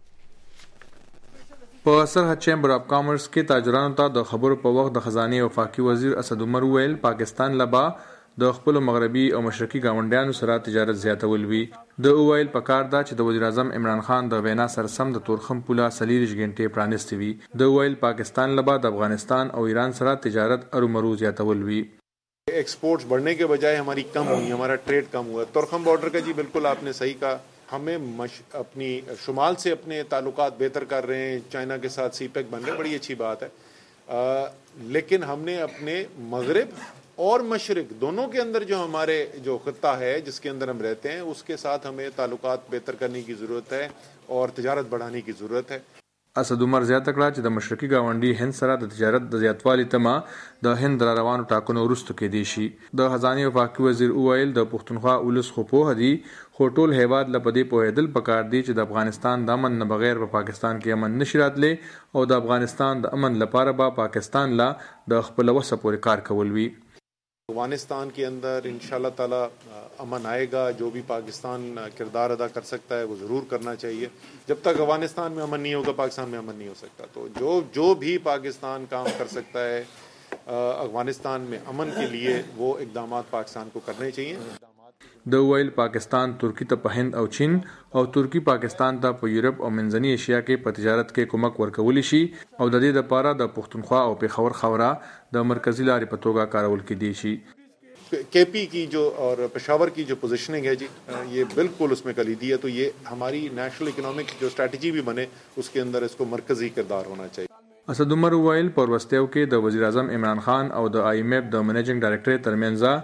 په سرحد چیمبر اف کامرس کې تاجرانو ته د خبرو په وخت د خزانه وفاقي وزیر اسد عمر ویل پاکستان لبا د خپل مغربي او مشرقي گاونډیانو سره تجارت زیاتول وی. د اوایل په کار دا چې د وزیر اعظم عمران خان د وینا سره سم د تورخم پوله سلیریش غنټې پرانستې وی. د اوایل پاکستان لبا د افغانستان او ایران سره تجارت ارومرو زیاتول وی. एक्सपोर्ट्स बढ़ने के बजाय हमारी कम हुई, हमारा ट्रेड कम हुआ. तुर्खम बॉर्डर का जी बिल्कुल आपने सही कहा, हमें मश, अपनी शुमाल से अपने ताल्लुकात बेहतर कर रहे हैं, चाइना के साथ सीपेक बन रहे, बड़ी अच्छी बात है. आ, लेकिन हमने अपने मगरिब और मशरिक दोनों के अंदर जो हमारे जो खत्ता है जिसके अंदर हम रहते हैं उसके साथ हमें ताल्लुकात बेहतर करने की ज़रूरत है और तजारत बढ़ाने की ज़रूरत है. اسد عمر زیاته کړه چې د مشرقي گاونډي هند سره د تجارت د زیاتوالي تمه د هند را روانو ټاکنو وروسته کې دي شي. د خزانه وفاقي وزیر اوایل د پښتونخوا ولس خو په هدي خو ټول هیواد لپاره په هدل پکار دی چې د افغانستان د امن نه بغیر په پاکستان کې امن نشي راتلې او د افغانستان د امن لپاره به پاکستان لا د خپل وسه پورې کار کول وی. अफगानिस्तान के अंदर इंशाल्लाह ताला अमन आएगा. जो भी पाकिस्तान किरदार अदा कर सकता है वो ज़रूर करना चाहिए. जब तक अफगानिस्तान में अमन नहीं होगा पाकिस्तान में अमन नहीं हो सकता. तो जो जो भी पाकिस्तान काम कर सकता है अफगानिस्तान में अमन के लिए वो इक़दाम पाकिस्तान को करने चाहिए. د ویل پاکستان ترکی ته په هند او چین او ترکی پاکستان ته په یورپ او منځنی ایشیا کې په تجارت کې کومک ورکول شي او د دې لپاره د پښتونخوا او پیښور خوره د مرکزی لارې په توګه کارول کېدی شي. के पी की जो और पेशावर की जो पोजीशनिंग है जी ये बिल्कुल उसमें कलीदी है. तो ये हमारी नेशनल इकोनॉमिक जो स्ट्रेटजी भी बने उसके अंदर इसको मरकजी किरदार होना चाहिए. اسد عمر ویل پر وستیو کې د وزیر اعظم عمران خان او د آی ایم ایف د منیجینګ ډایریکټر ترمنځ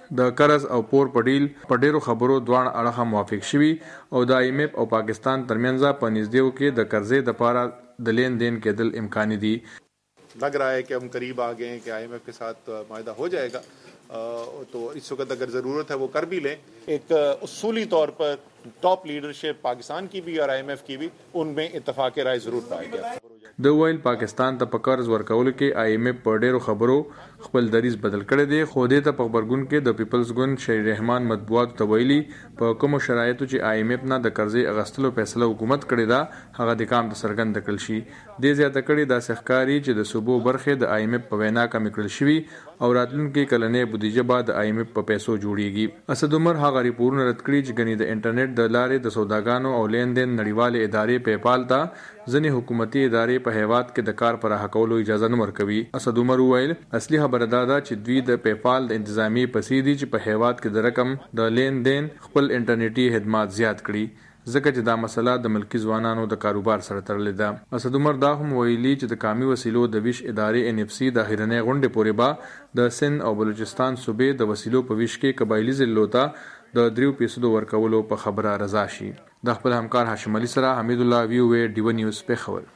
د قرض او پور په ډیل په ډیرو خبرو دوه اړخه موافق شوي او د آی ایم ایف او پاکستان ترمنځ په نږدېو کې د قرضې لپاره د لین دین کېدل امکاني دي. लग रहा है कि हम करीब आ गए हैं कि आई एम एफ के साथ मायदा हो जाएगा, तो इस वक्त अगर ज़रूरत है वो कर भी लें. एक उसूली तौर पर टॉप लीडरशिप पाकिस्तान की भी और आई एम एफ की भी उनमें इत्तफाक राय ज़रूर पाएगा. د ویل پاکستان ته په قرض ورکولو کې آی ایم ایف په ډیرو خبرو خپل دریز بدل کړی دی، خو دې ته په خبرګون کې د پیپلز ګوند شهید رحمان مطبوعات ته ویلي په کوم شرایطو چې آی ایم ایف نه د قرضې اغستلو فیصله حکومت کړی دا هغه د کام ته څرګند کړل شي. دې زیاته کړي دا سحکاري چې د صوبو برخې د آی ایم ایف په وینا کم کړل شوي او راتلونکي کلنې بودیجه به د آی ایم ایف په پیسو جوړیږي. اسد عمر هغه ریپورټونه رد کړي چې غني د انټرنیټ د لارې د سوداګانو او لین دین نړیوالې ادارې پیپال ته ځنې حکومتي ادارې په هیواد کې د کار پر حقولو اجازه نه ورکوي. اسد عمر وویل اصلي خبره دا ده چې دوی د پیپال د انتظامی پسې دي چې په هیواد کې د رقم د لین دین خپل انټرنیټي خدمات زیات کړي ځکه چې دا مسله د ملکی ځوانانو د کاروبار سره تړلې ده. اسد عمر دا هم ویلي چې د کامي وسیلو د ویش ادارې ان اف سی د اخیرنۍ غونډې پورې به د سند او بلوچستان صوبې د وسیلو په ویش کې قبایلی ضلعو ته د دریو فیصدو ورکولو په خبره رضا شي. د خپل همکار هاشم علي سره حمید الله وی او ای ډیو نیوز پېښور.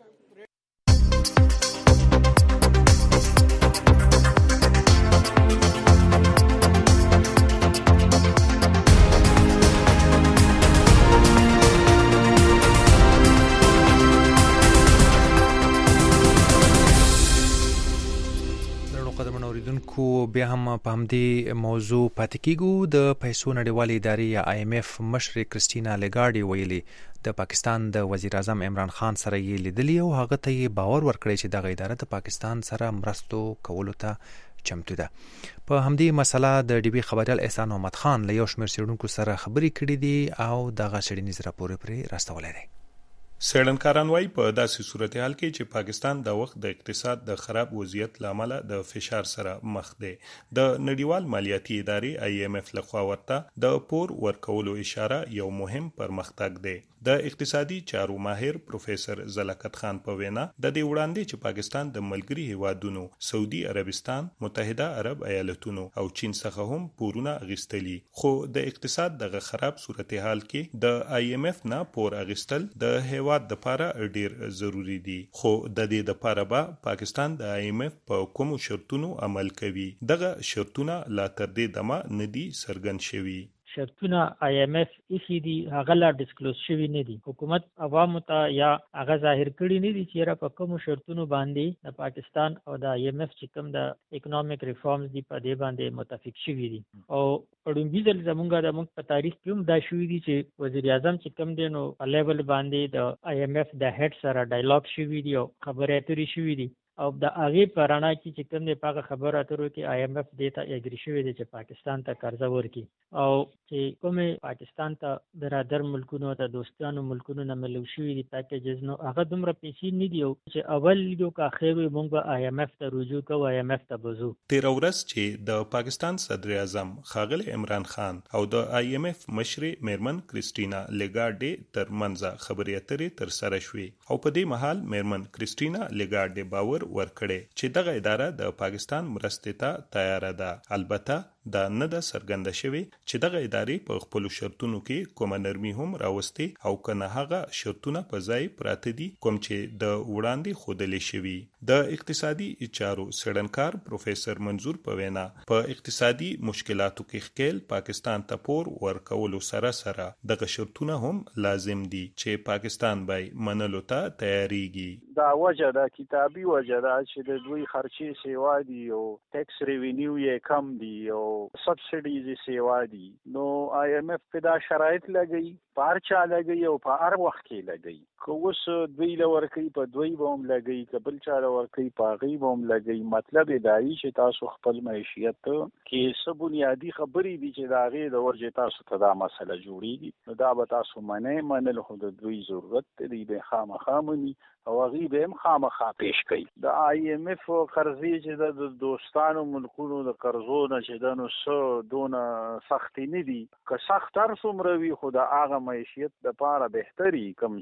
بیا هم په همدې موضوع پاتې کیږو. د پیسو نړیوالې ادارې یا آی ایم ایف مشر کریسټینا لیګارډي ویلي د پاکستان د وزیر اعظم عمران خان سره یې لیدلی او هغه ته یې باور ورکړی چې دغه اداره د پاکستان سره مرستو کولو ته چمتو ده. په همدې مسله د ډي بي خبريال احسان محمد خان له یو شمېر څېړونکو سره خبرې کړې دي او دغه څېړنیز راپور پرې راستولی دی. څېړنکاران وايي په داسې صورتحال کې چې پاکستان د وخت د اقتصاد د خراب وضعیت لامل د فشار سره مخ دی، د نړیوال مالیاتي ادارې آی ایم ایف لخوا ورته د پور ورکولو اشاره یو مهم پرمختګ دی. د اقتصادي چارو ماهر پروفیسور زلکت خان په وینا د دې وړاندې چې پاکستان د ملګري هیوادونو سعودي عربستان، متحده عرب ایالتونو او چین څخه هم پورونه اغیستلي، خو د اقتصاد دغه خراب صورتحال کې د آی ایم ایف نه پور اغیستل د هیواد د لپاره ډیر ضروری دي. خو د دې لپاره به پاکستان د آی ایم ایف په کوم شرطونو عمل کوي. دغه شرطونه لا تر دې دمه ندي څرګند شوي. شرطونه آی ایم ایف ایسی دي هغه لا ډیسکلوز شوي نه دي. حکومت عوامو ته یا هغه ظاهر کړي نه دي چې په کوم شرطونو باندې د پاکستان او د آی ایم ایف چې کوم د اکونومیک ریفارمز دي په دې باندې متفق شوي دي. او پړومبي ځل زمونږ د موږ په تاریخ کې هم دا شوي دي چې وزیر اعظم چې کوم دی نو په لیول باندې د آی ایم ایف د هډ سره ډایلاګ شوي دي او خبرې اترې شوي دي او د هغې په رڼا کې چې کوم دی په هغه خبرو اترو کې آی ایم ایف دې ته اګري شوی دی چې پاکستان ته قرضه ورکړي او چې کومې پاکستان ته برادر ملکونو ته دوستانو ملکونو نه ملو شوي دي پیکیجز نو هغه دومره پیسې نه دي چې اول لیدو که اخر وي موږ به آی ایم ایف ته رجوع کوو، آی ایم ایف ته به ځو. تېره ورځ چې د پاکستان صدر اعظم ښاغلی عمران خان او د آی ایم ایف مشرې میرمن کریسټینا لیګارډي تر منځه خبرې اترې ترسره شوې او په دې مهال میرمن کریسټینا لیګارډي باور ورکړی چې دغه اداره د پاکستان مرستې ته تیاره ده. البته دا نه ده څرګنده شوې چې دغه ادارې په خپلو شرطونو کې کومه نرمي هم راوستې او که نه هغه شرطونه په ځای پراته دي کوم چې د وړاندې ښودلې شوي. د اقتصادي چارو څېړنکار پروفیسور منظور په وینا په اقتصادي مشکلاتو کې ښکیل پاکستان ته پور ورکولو سره سره دغه شرطونه هم لازم دي چې پاکستان به منلو ته تیاریږي. دا وجه ده کتابي وجه ده چې د دوی خرچې سیوا دي او ټیکس ریوینیو یې کم دي او سبسیډیز یې سیوا دي. نو آی ایم ایف په دا شرایط لګوي، په هر چا لګوي او په هر وخت کې لګوي. که اوس دوی له ورکوي په دوی به هم لګوي، که بل چا له ورکوي په هغې به هم لګوي. مطلب یې دا وي چې تاسو خپل معیشیت کې څه بنیادي خبرې دي چې د هغې د ورجې تاسو ته دا مسله جوړېږي نو دا به تاسو منئ. منل خو د دوی ضرورت دی، دوی به خامخا مني او هغې به هم خامخا پیش کوي. د آی ایم ایف قرضې چې د دوستانو ملکونو د قرضو نه چې ده نو څه دونه سختې نه دي. که سخت هر څومره وي خو د هغه معیشیت دپاره بهتري کوم چې کوم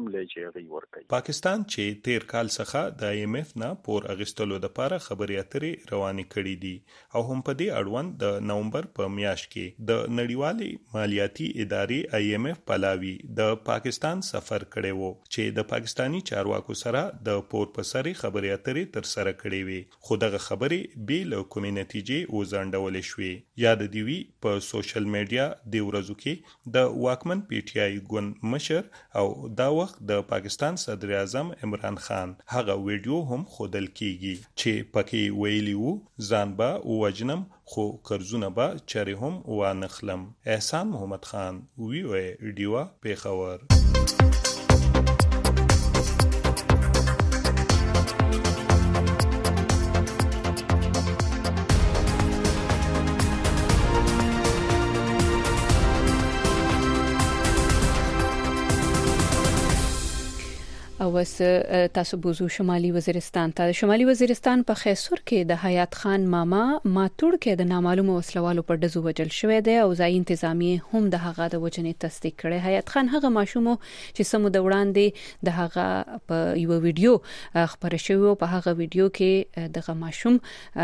لې چې هغه ورکوي. پاکستان چې تیر کال څخه د آی ایم ایف نه پور اغستلو لپاره خبرې اترې روانې کړې دي او هم په دې اړوند د نومبر په میاشت کې د نړیوالې مالیاتي ادارې آی ایم ایف پلاوی د پاکستان سفر کړی وو چې د پاکستانی چارواکو سره د پور په سر خبرې اترې تر سره کړې وي، خو دغه خبرې بې له کومې نتیجې وځنډولې شوې. یاد دی وی په سوشل میډیا د ورځو کې د واکمن پی ټی آی ګوند مشر او دا وخت د پاکستان صدر اعظم عمران خان هغه ویډیو هم خودل کیږي چې پکې ویلی وو ځان به وجنم خو قرضونه به چره هم وانخلم. احسان محمد خان وی وی ډیوا پیښور. او وس تاسو بوزو شمالي وزیرستان ته. شمالي وزیرستان په خیسور کې د حیات خان ماما ماتوړ کې د نامعلومه وسلوالو په ډزو وجل شوې ده او ځای انتظامیه هم د هغه د وجنې تصدیق کړي. حیات خان هغه ماشوم چې سمو د وړاندې د هغه په یو ویډیو خبره شوی په هغه ویډیو کې دغه ماشوم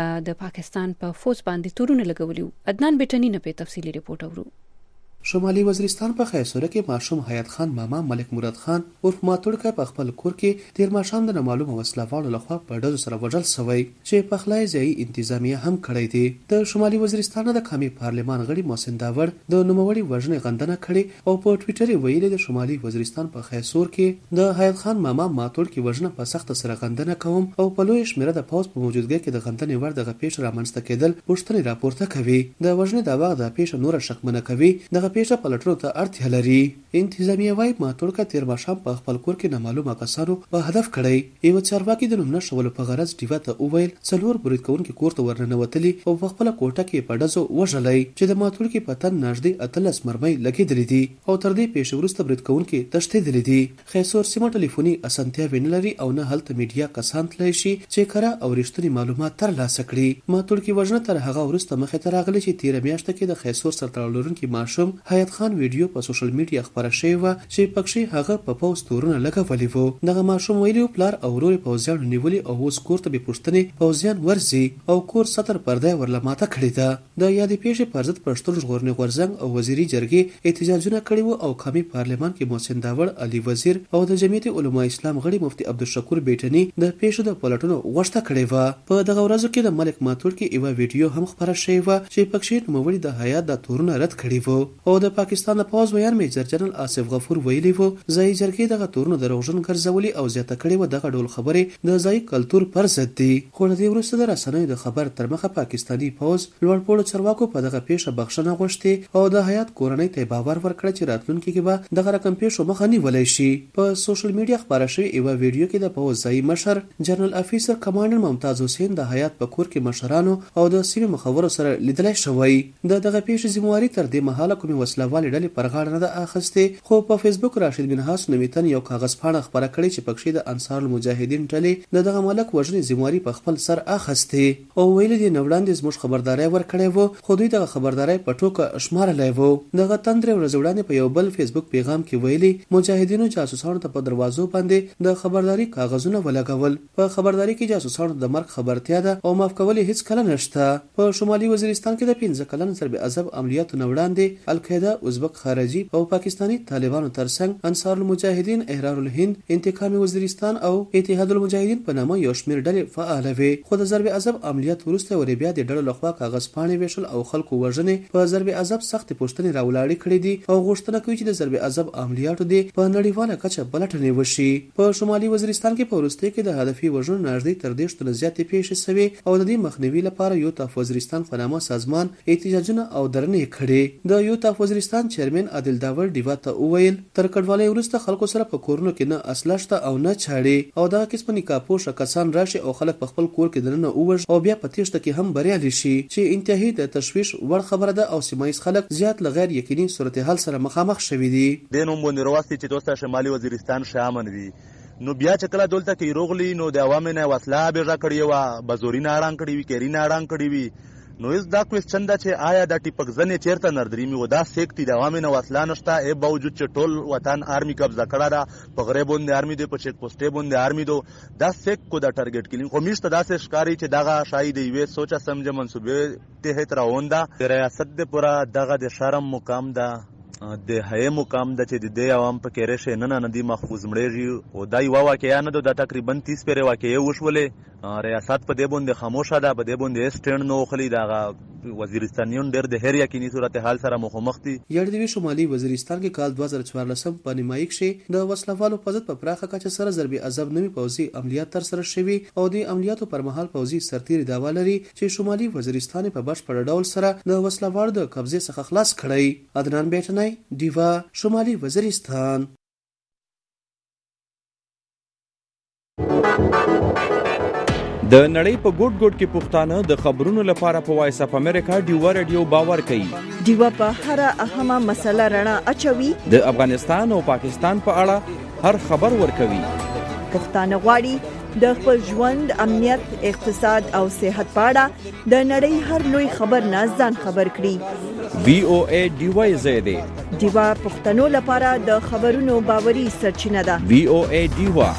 د پاکستان په فوج باندې تورونه لګولي. عدنان بیٹنی نه په تفصیلی ریپورت اورو. شمالي وزیرستان په خیسوره کې ماشوم حیات خان ماما ملک مراد خان عرف ماتوړ په خپل کور کې تیر ماښام د نامعلومه وسلوالو لخوا په ډزو سره وژل شوی چې په خلای ځای انتظامیه هم کړی دی. د شمالي وزیرستان د قومي پارلمان غړي محسن داور د نوموړي وژنې غندنه کړې او په ټوئیټر یې ویلي د شمالي وزیرستان په خیسور کې د حیات خان ماما ماتوړ کې وژنه په سخت سره غندنه کوم او په لوی شمیره د پوز په موجودګۍ کې د غندنې ور دغه پیښه رامنځته کېدل پوښتنې راپورته کوي. د وژنې داوا د پیښه نور شکمنه کوي. دغه پیښه پلټلو ته اړتیا لري. انتظامیه وايي ماتوړ تیر ماښام په خپل کور کې نامعلومه کسانو په هدف کړی. یو چارواکي د نوم نشولو په غرض ډیوا ته وویل څلور برید کوونکي کور ته ورننوتلي او په خپل کوټه کې په ډزو وژلای چې د ماتوړ کې پتن نږدې اتلس مرمۍ لګېدلې دي او تر دې پیښې وروسته برید کوونکي تښتېدلي دي. خیسور سیمه ټلیفوني اسانتیا وینلري او نه هلته میډیا کسان تللی شي چې کره او رښتونی معلومات ترلاسه کړي. ماتوړ کې وژنه تر هغه وروسته مخې ته راغلی چې تیر میاشت کې د خیسور سره تړاو لرونکي ماشوم حیات خان ویډیو په سوشل میډیا خبره شوې وه چې پکې هغه په پوز تورونه لګولي وو. دغه ماشوم ویلي پلار او ورور پوځیان نیولي او اوس کور ته به پوښتنې پوځیان ورځي او کور ستر پرده ورله ماته کړې ده. د یادې پیښې پر ضد پښتون ژغورنې غورځنګ او وزیري جرګې احتجاجونه کړي وو او قومي پارلمان کې محسن داور علي وزیر او د جمعیت علما اسلام غړي مفتي عبدالشکور بیٹنی د پیښو د پلټونو غوښتنه کړې وه. په دغه ورځو کې د ملک ماتوړ کې یو ویډیو هم خبره شوې وه چې پکې نوموړي د حیات د تورونه رد کړي وو او د پاکستان د پوز ویان میجر جنرال آصف غفور ویلی وو ځای جرګې دغه تورونه دروغجن ګرځولي او زیاته کړي و دغه ډول خبرې د ځای کلتور پر ضد دي. خو د دې وروسته د رسنیو د خبر تر مخه پاکستاني پوز لوړپوړو چارواکو په دغه پیښه بخښنه غوښتې او د حیات کورنۍ ته باور ورکړ چې راتلونکي کې به دغه رقم پیښو مخه نیولای شي. په سوشل میډیا خبره شوې یو ویډیو کې د پوز ځای مشر جنرال افیسر کمانډر ممتاز حسین د حیات په کور کې مشرانو او د سیمې مخورو سره لیدلای شوی. د دغه پیښې ذمہواری تر دې مهاله کومې وسلوالې ډلې پر غاړه نه ده اخیستې. خو په فیسبوک راشد بن حاس نومیتن یو کاغذ پاڼه خبره کړې چې پکې د انصار المجاهدین ډلې د دغه ملک وژنې ذمہواری په خپل سر اخیستې او ویل دي نو وړاندې زموږ خبرداري ورکړې وو خو دوی دغه خبرداري په ټوکه شمارلای وو. دغه تندر ورځ وړاندې په یو بل فیسبوک پیغام کې ویلي مجاهدینو جاسوسانو ته په دروازو باندې د خبرداري کاغذونه ولګول. په خبرداري کې جاسوسانو د مرګ خبرتیا ده او معاف کول هیڅ کله نشته. په شمالي وزیرستان کې د پنځه کلن ضرب عذاب عملیاتو نو وړاندې القاعده ازبک خارجي او پاکستاني طالبانو ترڅنګ انصار المجاهدین احرار الهند انتقامي وزیرستان او اتحاد المجاهدین په نامه یو شمېر ډلې فعال وي. خو د ضرب عذاب عملیات وروسته ورې بیا د ډلو لخوا کاغذ پاڼې ویشل او خلکو وژنې په ضرب عذاب سخت پوښتنې راولاړې کړې دي او غوښتنه کوي چې د ضرب عذاب عملیاتو د په نړیواله کچه بلټنې وشي. په شمالي وزیرستان کې په وروستي کې د هدفي وژنو نږدې تر دېرش تنه زیاتې پیښې شوې او د دې مخنیوي لپاره یو تاف وزیرستان په نامه سازمان احتجاجونه او درنې کړې. د یو تاف وزیرستان چیرمن عادل داور ډیوا ته وویل تر کډوالۍ وروسته خلکو سره په کورونو کې نه اسلحه شته او نه چاړي او دغه قسم نکاحپوشه کسان راشي او خلک په خپل کور کې دننه ووژ او بیا په تیښته کې هم بریالي شي چې انتهایی د تشویش وړ خبره ده او سیمایي خلک زیات له غیر یقیني صورتحال سره مخامخ شوي دي. د نوم باندې راوستي چې دوسته شمالي وزیرستان شامن وي نو بیا چې کله دلته کې روغلی نو د عوامو نه وسله به را کړی و بزوري نه اړان کړی وي کېری نه اړان کړی وي نو اس دا کوېسچن دا چې آیا دا ټیپک ځنې چیرته نردري و دا سیکتی د عوامي نه وسلا نشته ای باوجود چې ټول وطن آرمی قبضه کړه ده په غره باندې آرمی دی په چیک پوسټې باندې آرمی دو دا سیک کو دا ټارګټ کلین خو میشته داسې ښکاری چې دغه شاید یوې سوچه سمجه منسوبې ته تر اوندا ریاست د پورا دغه د شرم مقام دا د هي مقام د چې د عوام په کې رشه نه نه دی محفوظ مړېږي او دا یو واقعیا نه د تقریبا تیس پیره واقعي وشولې ریاست په دې باندې خاموشه ده په دې باندې سټند نو خلی دا وزیرستانیون ډېر د هر یقیني صورتحال سره مخامخ دي یړدوي شمالي وزیرستان کې کال دوه هزار څوارلسم په نیمایي کې د وسلوالو په ضد په پراخه کچه سره ضرب عذاب نومي پوځي عملیات تر سره شوي او د عملیاتو پر مهال پوځي سرتیري داوا لري چې شمالي وزیرستان په بشپړ ډول سره د وسلوالو د قبضه څخه خلاص کړی. عدنان بیٹنای دیوا شمالي وزیرستان. د نړۍ په ګوټ ګوټ کې پښتانه د خبرونو لپاره په وایس اف امریکا ډیوا رادیو باور کوي. ډیوا په هر اهمه مسله رڼا اچوي. د افغانستان او پاکستان په اړه هر خبر ورکوي. پښتانه غواړي د خپل ژوند، امنیت، اقتصاد او صحت په اړه د نړۍ هر لوی خبر نه ځان خبر کړي. وی او ای ډیوا زیاده ډیوا پښتنو لپاره د خبرونو باوري سرچینه ده. وی او ای ډیوا.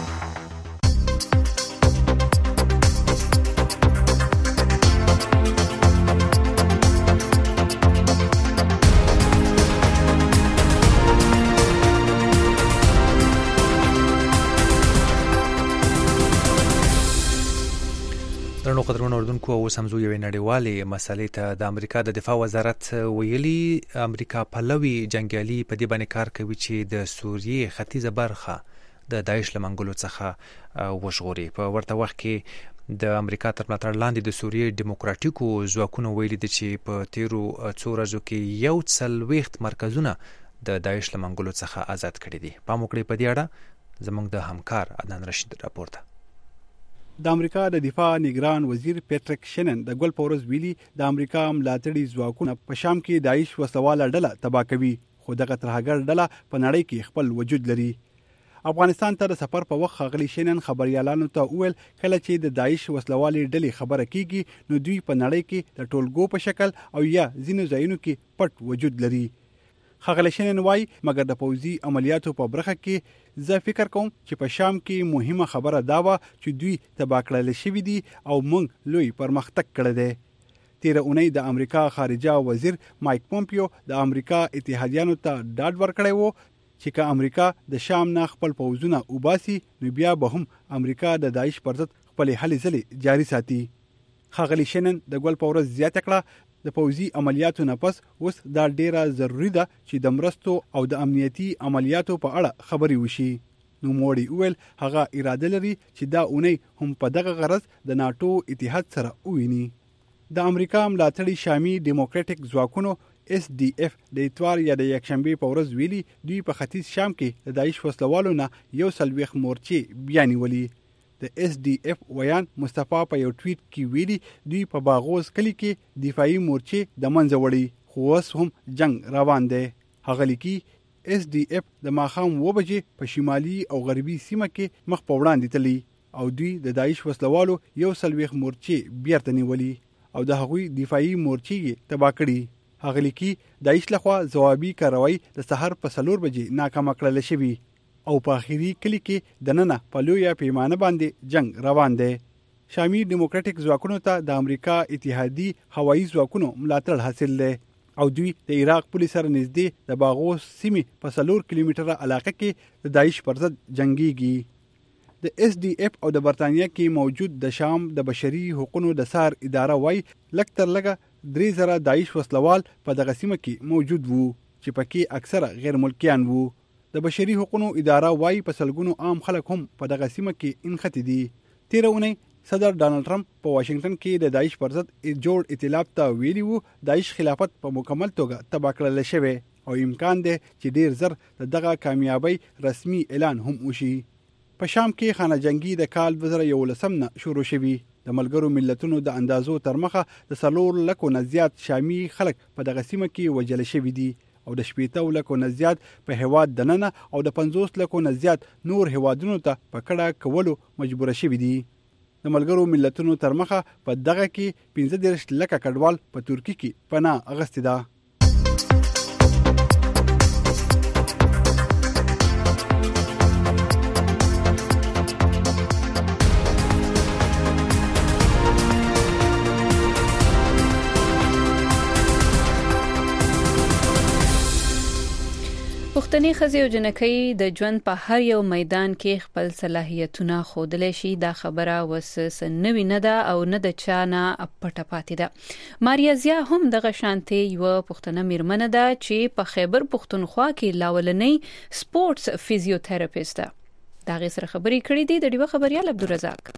درنو قدرمنو اردوونکو او سمزو یوې نړیوالې مسلې ته د امریکا د دفاع وزارت ویلي امریکا پلوي جنگیالي په دې باندې کار کوي چې د سوریې ختیځه برخه د داعش له منګولو څخه وژغوري. په ورته وخت کې د امریکا تر ملاتړ لاندې د سوریې دیموکراتیکو ځواکونو ویلي دي چې په تیرو څو ورځو کې یو څلوېښت مرکزونه د داعش له منګولو څخه آزاد کړي دي. پام وکړئ په دې اړه زموږ د همکار عدنان رشید راپور ده. د امریکا د دفاع نگران وزیر پیټریک شینن د ګل پورز ویلي د امریکا ملاتړي ځواکونه په شام کې داعش وسواله ډله تباه کوي، خو دغه ترهګر ډله په نړۍ کې خپل وجود لري. افغانستان ته د سفر په وخت ښاغلي شینن خبريالانو ته وویل کله چې د داعش وسلوالې ډلې خبره کیږي نو دوی په نړۍ کې د ټولګو په شکل او یا ځینو ځایونو کې پټ وجود لري. ښاغلي شینن وایي مګر د پوځي عملیاتو په برخه کې زه فکر کوم چې په شام کې مهمه خبره دا وه چې دوی تباه کړل شوي دي او موږ لوی پرمختګ کړی دی. تیره اونۍ د امریکا خارجه وزیر مایک پومپیو د امریکا اتحادیانو ته ډاډ ورکړی وو چې که امریکا د شام نه خپل پوځونه وباسي نو بیا به هم امریکا د داعش پر ضد خپلې هلې ځلې جاري ساتي. ښاغلي شینن د ګل په ورځ زیاته کړه د پوځي عملیاتو نه پس اوس دا ډیره ضروری ده چې د مرستو او د امنیتي عملیاتو په اړه خبرې وشي. نو موړي ویل هغه اراده لري چې دا اونۍ هم په دغه غرض د ناتو اتحاد سره وویني. د امریکا ملاتړي شامي ډیموکراټک ځواکونو اس ډي اف د اتوار یا د یکشنبه په ورځ ویلي دوی په ختیځ شام کې د داعش وسلوالو نه یو څلوېښت مورچې بیا نیولي. د اس ډي اف ویان مصطفی په یو ټویټ کې ویلي دوی په باغوز کلی کې دفاعي مورچې د منځه وړي خو اوس هم جنگ روان دی. هغه لیکي اس ډي اف د ماښام اوه بجې په شمالي او غربي سیمه کې مخ په وړاندې تللی او دوی د داعش وسلوالو یو څلوېښت مورچې بیرته نیولي او د هغوی دفاعي مورچې یې تباه کړي. هغه لیکي داعش لخوا ځوابي کاروایی د سحر په څلور بجې ناکامه کړل شوې او په اخیری کلی کې د ننه په لویه پیمانه باندې جنگ روان دی. شامي ډیموکراټک ځواکونو ته د امریکا اتحادي هوایي ځواکونو ملاتړ حاصل دی او دوی د عراق پولیس سره نږدې د باغوس سیمې په څلور کیلومتره علاقه کې د داعش پر ضد جنگيږي. د اس ډي اف او د برتانیا کې موجود د شام د بشري حقوقو د سار اداره وای لږ تر لږه درې زره داعش وسلوال په دغه سیمه کې موجود وو چې پکې اکثره غیر ملکیان وو. د بشري حقوقو اداره وای په سلګونو عام خلک هم په دغه سیمه کې انختی دي. تیره اونۍ صدر ډانلډ ټرمپ په واشنگټن کې د داعش پر ضد جوړ ائتلاف ته ویلي وو داعش خلافت په مکمل توګه تباه کړل شوی او امکان دی چې ډیر زر دغه کامیابی رسمي اعلان هم وشي. په شام کې خانه جنگي د کال دوه زره یولسم نه شروع شوی. د ملګرو ملتونو د اندازو تر مخه د څلور لکو نه زیات شامي خلک په دغه سیمه کې وژل شوي دي او د شپېته لکو نه زیات په هواد دننه او د پنځوس لکو نه زیات نور هوادونو ته په کډه کولو مجبور شوي دي. د ملګرو ملتونو تر مخه په دغه کې پنځه دېرش لکه کډوال په ترکیه کې پناه اخیستې ده. پښتني ښځې او جنکۍ د ژوند په هر یو میدان کې خپل صلاحیتونه ښودلی شي. دا خبره وسس نوې نه ده او نه د چا نه پټه پاتې ده. ماریا زیا هم دغه شانتي یو پښتنه میرمنه ده چې په خیبر پښتونخوا کې لاولنۍ سپورتس فزیوتراپیست ده. دا غي سره خبرې کړې دي د ډیوه خبريال عبدالرزاق.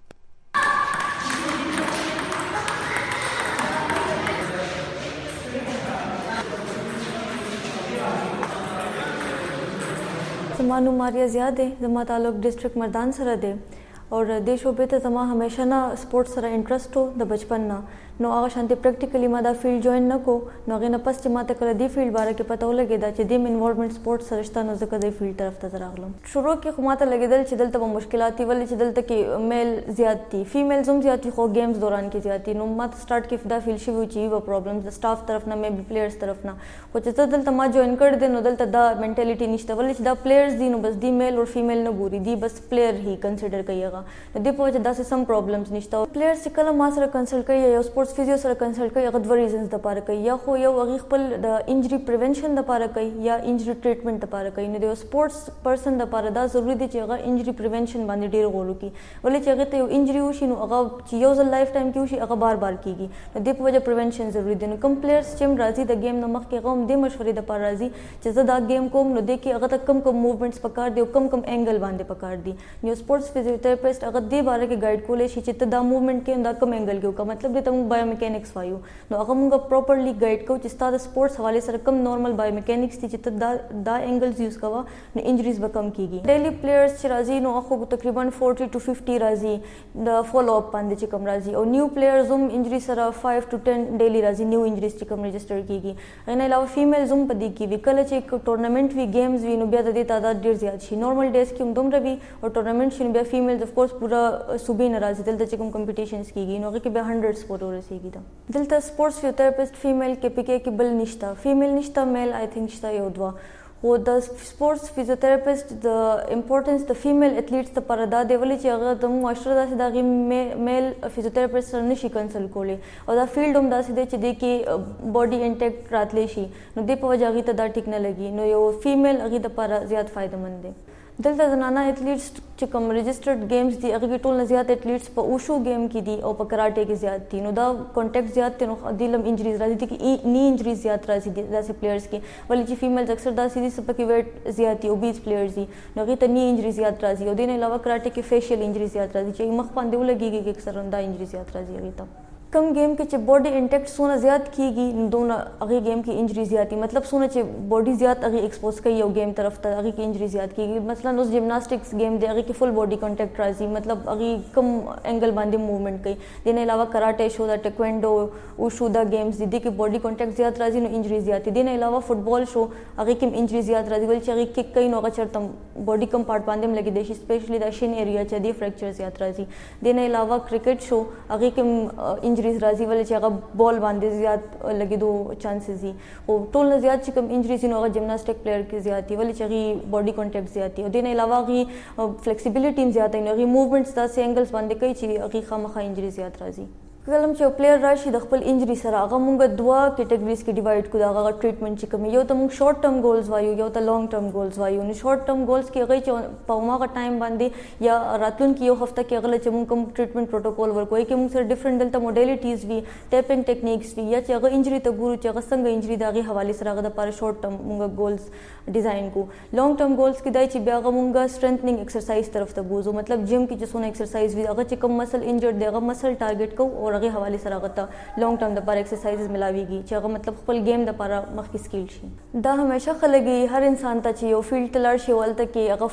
زما نوم ماریا زیا دی. زما تعلق ډسټرکټ مردان سره دی اور د شوبې ته زما همیشه نه سپورت سره انټرست و د بچپن نه. نو هغه شانتي پریکټیکلی ما دا فیلډ جوائن نکو. نو هغه نه پس چې ما ته کله دی فیلډ باره کې پته ولګېده چې دیم انوالومنت سپورت سره شته نو ځکه د فیلډ طرف ته راغلم. شروع کې خو ما ته لګېدل چې دلته به مشکلات وي ولې چې دلته کې میل زیات دي فیمیلز هم زیات دي خو گیمز دوران کې زیات دي. نو ما ته سٹارټ کې دا فیل شوی چې یو پرابلمز د سټاف طرف نه مې پلیئرز طرف نه خو چې دلته ما جوائن کړ دې نو دلته دا منټالیټي نشته ولې چې دا پلیئرز دي نو بس دی میل او فیمیل نه ګوري دی بس پلیئر هی کنسیډر کوي هغه نو دی په وجه دا سم پرابلمز نشته. پلیئرز چې کله ما سره کنسلټ کوي یا سپورتس فزیو سره کنسلټ کوي هغه دوه ریزنز د پاره کوي یا خو یو هغه خپل د انجری پریونشن د پاره کوي یا انجری ټریټمنټ د پاره کوي. نو د سپورتس پرسن د پاره دا ضروری دی چې هغه انجری پریونشن باندې ډیر غور وکړي ولې چې هغه ته یو انجری وشي نو هغه چې یو ځل لایف ټایم کې وشي هغه بار بار کیږي. نو د په وجه پریونشن ضروری دی. نو کوم پلیئرز چې راځي د گیم نه مخکې هغه هم د مشورې د پاره راځي چې زه دا گیم کوم نو د کې هغه ته کم کم موومېنټس پکار دی او کم کم انګل باندې پکار دي. نو سپورتس فزیوتراپیست هغه د باره کې ګایډ کولای شي چې ته دا موومېنټ کې دا کم انګل کې وکړه مطلب د تم بایو میکانکس وایو نو هغه موږ پراپرلی ګایډ کوو چې ستاسو سپورتس حواله سره کم نورمال بایو میکانکس دي چې ته دا دا انګلز یوز کوه نو انجریز به کم کیږي. ډیلی پلیئرز چې راځي نو هغه تقریبا فورټي ټو ففټي راځي د فالو اپ باندې چې کم راځي او نیو پلیئرز هم انجری سره فایو ټو ټن ډیلی راځي نیو انجریز چې کم ريجستر کیږي. ان علاوه فیمیلز هم پدې کې وی کله چې ټورنمنت وی گیمز وی نو بیا د دې تعداد ډیر زیات شي. نورمال ډیز کې هم دومره وی او ټورنمنت شي بیا فیمیلز اف کورس پورا صوبې نه راځي دلته چې کوم کمپټیشنز کیږي نو هغه کې بیا هنډرډ سپورټ ورسیږي. دلته سپورتس فزیوتراپیست فیمیل کې پکې کې بل نشته فیمیل نشته میل آی تھنک شته یو دوا خو د سپورتس فزیوتراپیست د امپورټنس د فیمیل اټلیټس لپاره دا دی ولې چې هغه د معاشره داسې دغه میل فزیوتراپیست سره نشي کنسل کولی او دا فیلډ هم داسې دی چې د کې باډي انټیکټ راتلی شي نو د په وجه هغې ته دا ټیک نه لګي نو یو فیمیل هغې لپاره زیات فایدهمند دی. دلته زنانه اټلیټس چې کوم ريجسترډ گیمز دي هغه کې ټول نه زیات اټلیټس په اوشو گیم کې دي او په کراټه کې زیات دي نو دا کانټیکټ زیات دي نو دلم انجریز راځي دي کې نی انجریز زیات راځي دي داسې پلیئرز کې ولې چې فیمیلز اکثر داسې دي سپکې ویټ زیات دي اوبیز پلیئرز دي نو هغه ته نی انجریز زیات راځي او دین علاوه کراټه کې فیشل انجریز زیات راځي چې مخ باندې ولګيږي کې اکثر دا انجریز زیات راځي هغه ته. کم گیم کې چې باډي انټیکټ سونه زیات کیږي دونه هغه گیم کې انجری زیاتی مطلب سونه چې باډي زیات هغه ایکسپوز کوي یو گیم طرف ته هغه کې انجری زیات کیږي. مثلا اوس جمناستکس گیم دی هغه کې فل باډي کانټیکټ راځي مطلب هغه کم انګل باندې موومېنټ کوي. دین علاوه کراټه شو دا ټیکوانډو او شو دا گیمز دي کې باډي کانټیکټ زیات راځي نو انجری زیاتی. دین علاوه فوتبال شو هغه کې انجری زیات راځي ول چې هغه کیک کوي نو هغه چرته باډي کم پارت باندې لګي دي سپیشلی دا شین ایریا چې دی فریکچر زیات راځي. دین علاوه کرکټ شو هغه کې انجریز راځي ول چې بال باندې زیات لګیدو چانسز دي او ټول نه زیات چې کوم انجریز نو هغه جمناستیک پلیئر کې زیات دي ولې چې هغه باډي کانټیکټ زیات دي او دین علاوه هغه فلیکسیبিলিټی زیات دی نو هغه موومېنټس داسې انګلز باندې کوي چې هغه خامخا انجری زیات راځي. کلم چې پلیئر راشي د خپل انجری سره هغه مونږ دوه کټګریز کې ډیوایډ کړو هغه ټریټمنټ چې کوم یو ته مونږ شارټ ټرم ګولز وایو یو ته لانګ ټرم ګولز وایو. نو شارټ ټرم ګولز کې هغه چې په هغه ټایم باندې یا راتلونکي یو هفته کې هغه چې مونږ کوم ټریټمنټ پروتوکول ورکوي کې مونږ سره ډیفرنٹ دلته موډالیټیز وي ټیپینګ ټیکنیکس وي یا چې هغه انجری ته ګورو چې هغه څنګه انجری دغه حواله سره هغه د لپاره شارټ ټرم مونږ ګولز ډیزاین کو. لانګ ټرم ګولز کې دای چې بیا هغه مونږ سټرنثنینګ ایکسرسایز طرف ته بوزو مطلب جیم کې چې څونه ایکسرسایز وي هغه چې کوم مسل انجرډ دی هغه مسل ټارګټ کو او هغه حواله سره لانګ ټرم د لپاره ایکسرسایزز ملاويږي چې هغه مطلب خپل گیم د لپاره مخکې سکیل شي. دا همیشه خلګي هر انسان ته چې یو فیلډ تلار شي ولته کې هغه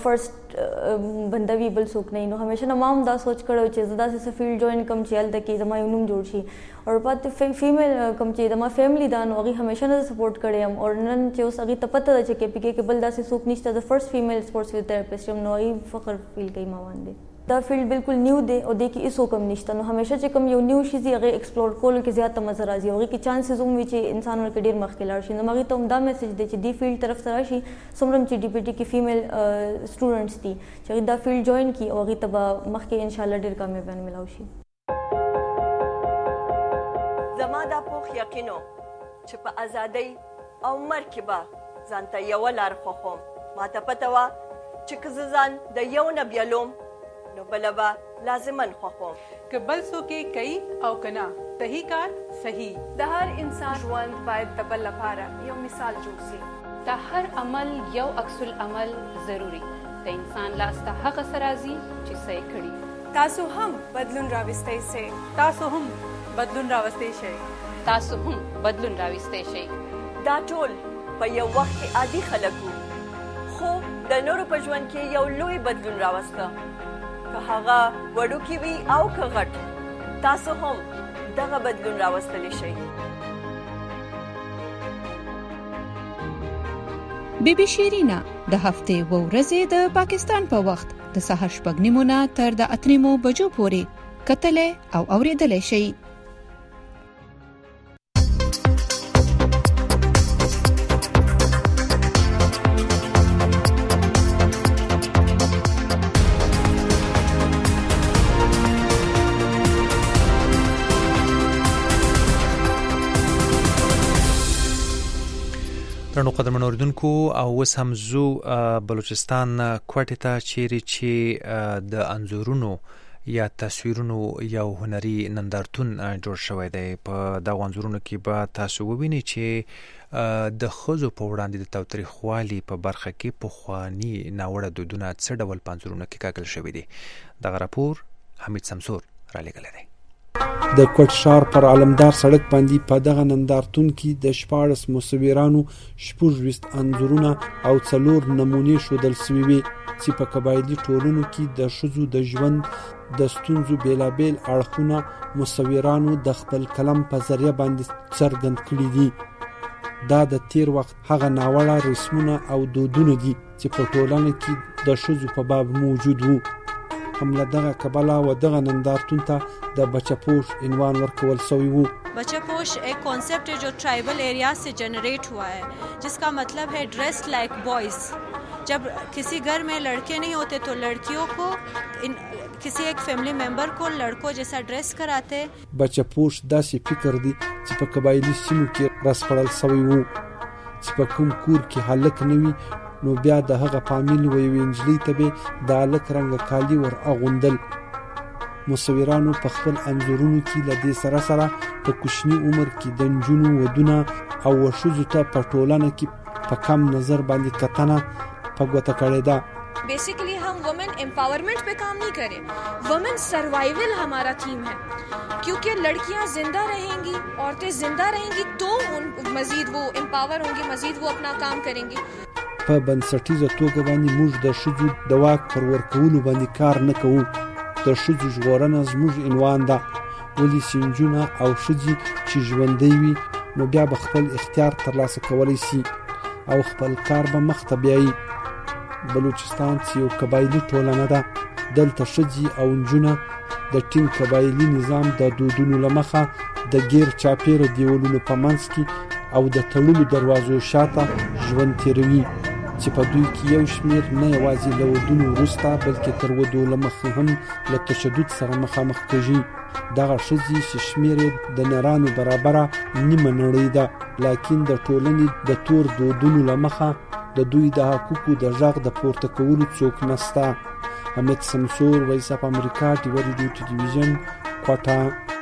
فرست بندوي بل څوک نه نو همیشه نه مام دا سوچ کړو چې زدا سه فیلډ جوائن کم چې ولته کې زما یو نوم جوړ شي او پات فیمیل کم چې زما فیملی دا نو هغه همیشه نه سپورټ کړي هم او نن چې اوس هغه ته پته ده چې کې پی کې بل داسې څوک نشته د فرست فیمیل سپورتس فزیوتراپیست نو یې فخر فیل کوي ما باندې. دا فیلډ بالکل نیو دی او د کې هیڅ کم نشته. نو همیشه چې کوم یو نیو شي زی هغه ایکسپلور کول کې زیات مزه راځي، هغه کې چانسز هم وي چې انسانانو کې ډیر مخکې لاړ شي. نو هغه ته هم دا میسج دی چې دی فیلډ طرف سره شي څومره چې ډي پی ټي کې فیمیل سټوډنټس دي چې هغه دا فیلډ جوائن کی او هغه ته مخکې ان شاء الله ډیر کامیابی ملو شي. زما دا پوخ یقینو چې په ازادۍ او مرګ به ځانته یو لار خوښوم. ماته پته وه چې که زه ځان د یو نه بیلوم نو بله به لازمن خوښوم. که بل څوک یې کوي او که نه صحیح کار صحیح. د هر انسان ژوند باید د بل لپاره یو مثال جوړ شي. د هر عمل یو عکس العمل ضروري. د انسان لاس ته هغه څه راځي چې څه یې کړي. تاسو هم بدلون راوستی شئ. تاسو هم بدلون راوستی شئ. تاسو هم بدلون راوستی شئ. دا ټول په یو وخت کې عادي خلک وو، خو د نورو په ژوند کې یو لوی بدلون راوسته. که هغه وړوکی وي او که غټ، تاسو هم دغه بدلون راوستلی شئ. بی بی شیرینا د هفتې و ورځې د پاکستان په وخت د سهار شپږ نیمو نه تر د اته نیمو بجو پورې کتلې او اورېدلې شئ. درنو قدرمنو اوریدونکو او اوس هم زو بلوچستان کوټې ته چیرې چې د انځورونو یا تصویرونو یو هنري نندارتون جوړ شوی دی. په دغو انځورونو کې به تاسو ووینئ چې د ښځو په وړاندې د تاوتریخوالي په برخه کې پخواني ناوړه دودونه څه ډول په انځورونو کې کاکل شوي دي. دغه راپور حمید سمسور رالیږلی دی. د کوټ ښار پر علمدار سړک باندې په دغه نندارتون کې د شپاړس مصورانو شپږ ویشت انځورونه او څلور نمونې ښودل سوي وي چې په قبایلي ټولنو کې د ښځو د ژوند د ستونزو بیلابیل اړخونه مصورانو د خپل قلم په ذریعه باندې څرګند کړي دي. دا د تیر وخت هغه ناوړه رسمونه او دودونه دي چې په ټولنه کې د ښځو په باب موجود وو. هم له دغه کبله و دغه نندارتون ته د بچه پوش عنوان ورکول سوی وو. बच्चा पोश एक कॉन्सेप्ट है जो ट्राइबल एरिया से जनरेट हुआ है, जिसका मतलब है ड्रेस लाइक बॉयज. जब किसी घर में लड़के नहीं होते तो लड़कियों को इन, किसी एक फैमिली मेंबर को लड़कों जैसा ड्रेस कराते. बच्चा पोश داسې فکر دی چې په قبایلي سیمو کې راسپړل سوی وو چې په کوم کور کې هلک نه وي نو بیا د هغه فامیل و یوې نجلۍ ته به د هلک رنګه کالي ور اغوندل. مصورانو په خپل انځورونو کې له دې سره سره په کوچني عمر کې د نجونو ودونه او ښځو ته په ټولنه کې په کم نظر باندې کتنه په ګوته کړې ده. बेसिकली हम वुमेन एम्पावरमेंट पे काम नहीं करें, वुमेन सर्वाइवल हमारा थीम है, क्योंकि लड़कियां जिंदा रहेंगी, औरतें जिंदा रहेंगी तो उन मजीद वो एम्पावर होंगी, मजीद वो अपना काम करेंगी. په بنسټیزه توګه باندې موږ د ښځو د واک پر ورکولو باندې کار نه کوو. د ښځو ژغورنه زموږ عنوان ده، ولې چې نجونه او ښځې چې ژوندی وي نو بیا به خپل اختیار ترلاسه کولی شي او خپل کار به مخ ته بیایي. بلوچستان چې یو قبایلي ټولنه ده، دلته ښځې او نجونه د ټینګ قبایلي نظام د دودونو له مخه د غیر چاپیره دیوالونو په منځ کې او د تړلو دروازو شاته ژوند تیروي چې په دوی کې یو شمیر نه یوازې له ودونو وروسته بلکې تر ودو له مخې هم له تشدد سره مخامخ کېږي. دغه ښځې چې شمیر یې د نرانو برابره نیمه نړۍ ده، لکن د ټولنې د تور دودونو له مخه د دوی د حقوقو د غږ د پورته کولو څوک نسته. حمید سمسور، وایس اف امریکا، ډیوه ریډیو ټلویزیون، کوټه.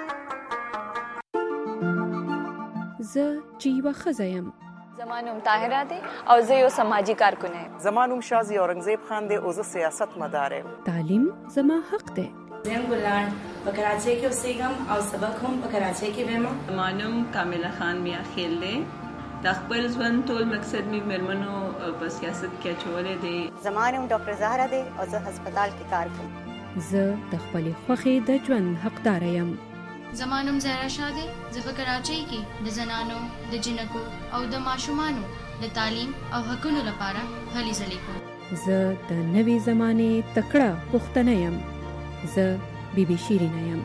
زه چې یوه ښځه یم. زما نوم طاهره دی او زه یو سماجي کارکن یم. زما نوم شازي اورنګزیب خان دی او زه سیاست مدار یم. تعلیم زما حق دی. زم ګلان په کراچۍ کې اوسېږم او سبق هم په کراچۍ کې وایم. زما نوم کامله خان میا خیل دی. د خپل ژوند ټول مقصد مې مېرمنو په سیاست کې اچولی دی. زما نوم ډاکټر زهره دی او زه هسپتال کې کار کوم. زه د خپلې خوښې د ژوند حقداره یم. زما نوم زهرا شاه دی. زه په کراچۍ کې د زنانو، د جنکو او د ماشومانو د تعلیم او حقونو لپاره هلې ځلې کوم. زه د نوې زمانې تکړه پښتنه یم. زه بی بی شیرینه یم.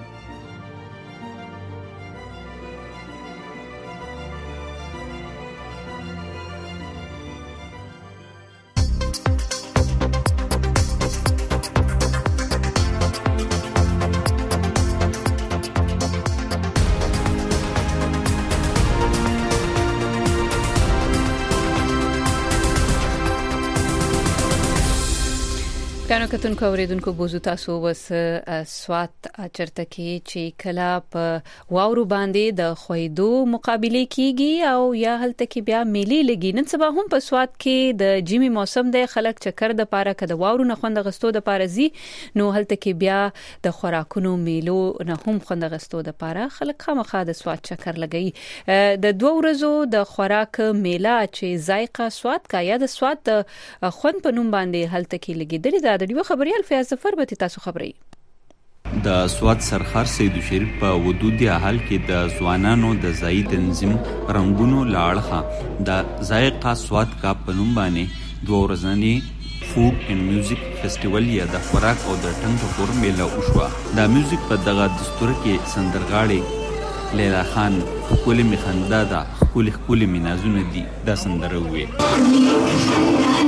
کانو کتون کوریدونکو بوزو تاسو وس سوات چرته کې چې کلا په واورو باندې د خویدو مقابله کیږي او یا هلته کې بیا میلي لګي. نن سبا هم په سوات کې د جیمی موسم د خلک چکر د پاره کده واورو نه خوند غستو د پاره زی نو هلته کې بیا د خوراکونو میلو نه هم خوند غستو د پاره خلک خامخا د سوات چکر لګي. د دوه ورځو د خوراک میله چې ذایقه سوات کا یا د سوات د خوند په نوم باندې هلته کې لګیدل. د دیو خبريال فیاض ظفر به تاسو خبري. د سوات سرخار سید شریف په ودودي حال کې د ځوانانو د ځای تنظیم رنگونو لاړه د ذایقه سوات کا پنوم باندې دوه ورځنی فود اینڈ میوزیک فیسټیوال یا د خوراک او د ټنګ ټکور میله وشوه. د میوزیک په دغه دستور کې سندرغاړي لیلا خان خپل میخنده ده خپل خپل منازونه دي د سندره وې.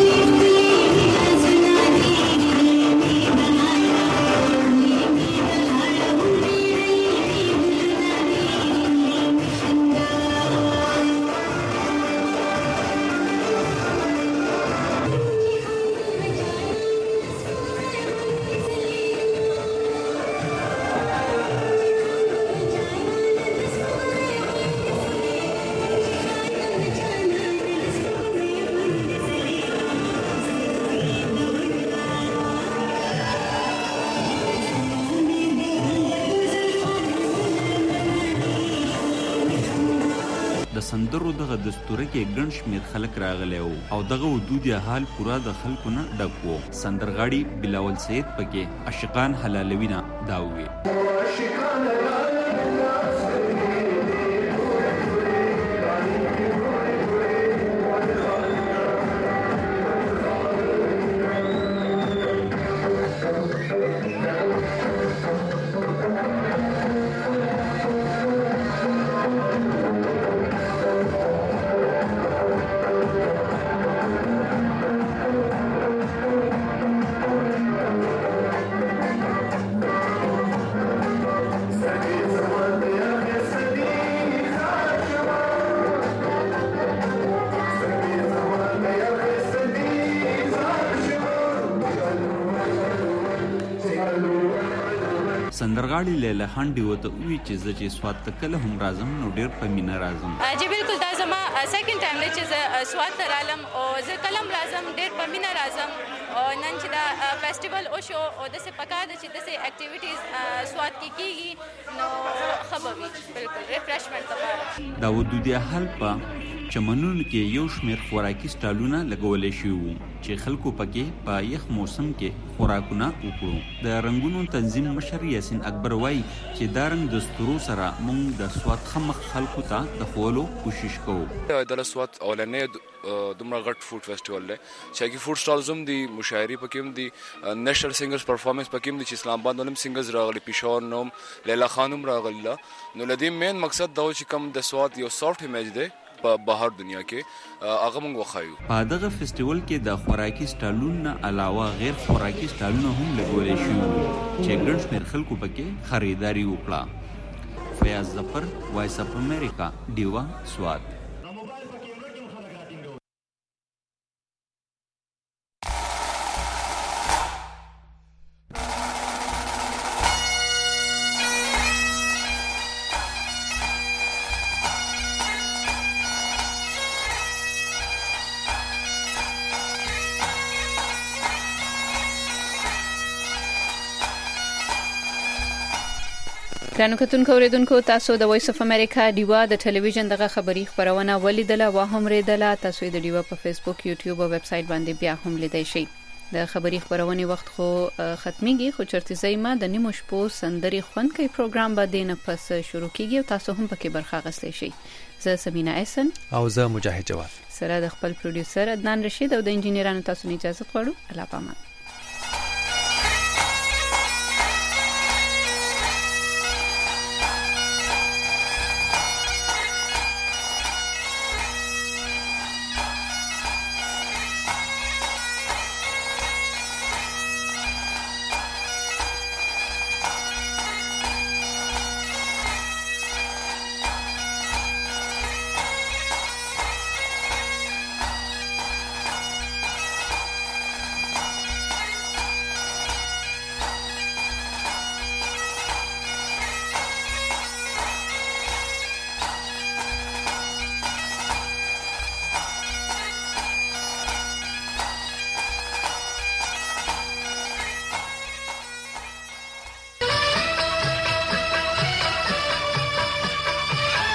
سندرو دغه دستوره کې ګڼ شمېر خلک راغلي وو او دغه ودودي حال پورا د خلکو نه ډک وو. سندرغاړي بلاول سید پکې عاشقان حلالوینا دا وې. سندرغاړي لیلا خان دی وته وی چې زه چې سوات ته کله هم راځم نو ډیر په مینا راځم. جی بالکل دا زما سیکنډ ټایم دی چې زه سوات ته رالم او زه کلم راځم ډیر په مینا راځم او نن چې دا فیسټیوال او شو او د څه پکا د چې د څه اکټیویټیز سوات کې کیږي نو خبري بالکل ریفرشمنت لپاره. دا ودودي حل په چمنونو کې یو شمېر خوراکي سټالونه لګولې شوي وو چې خلکو پکې په یخ موسم کې خوراکونه وکړو. د رنگونو تنظیم مشر یاسین اکبر وایي چې دا رنګ دستورو سره موږ د سوات خمخ خلکو ته د خولو کوشش کوو. د سوات اولنې دومره غټ فود فیسټیوال دی چې کې فود سټالز هم دي، مشاعري پکې هم دي، نېشنل سنگرز پرفارمنس پکې هم دي چې اسلام آباد نوم سنگرز راغلي، پېښور نوم لیلا خانم راغلی. نو لدی مین مقصد دا چې کوم د سوات یو سافټ ایمیج دی په بهر دنیا کې هغه موږ وخایو. په دغه فیسټیوال کې د خوراکي سټالونو علاوه غیر خوراکي سټالونه هم لګولې شوي چې ګڼ شمېر خلکو پکې خریداري وکړه. فیاض ظفر، وایس اف امریکا، ډیوا، سوات. ګرانو کتونکو اوریدونکو تاسو د وایس اف امریکا ډیوا د ټلویزیون دغه خبری خبرونه ولیدله و هم ریدله. تاسو د ډیوا په فیسبوک، یوټیوب او ویب سټ باندې بیا هم لیدای شئ. د خبری خبرونه وخت خو ختميږي، خو چرته زېما د نیمو شپو سندري خوند کوي پروګرام باندې نه پس شروع کیږي او تاسو هم پکې برخه اخیستئ شئ. زه سمینا احسن او زه مجاهد جواد سره د خپل پروډوسر عدنان رشید او د انجینرانو تاسو نه اجازه غواړو. الله پامان.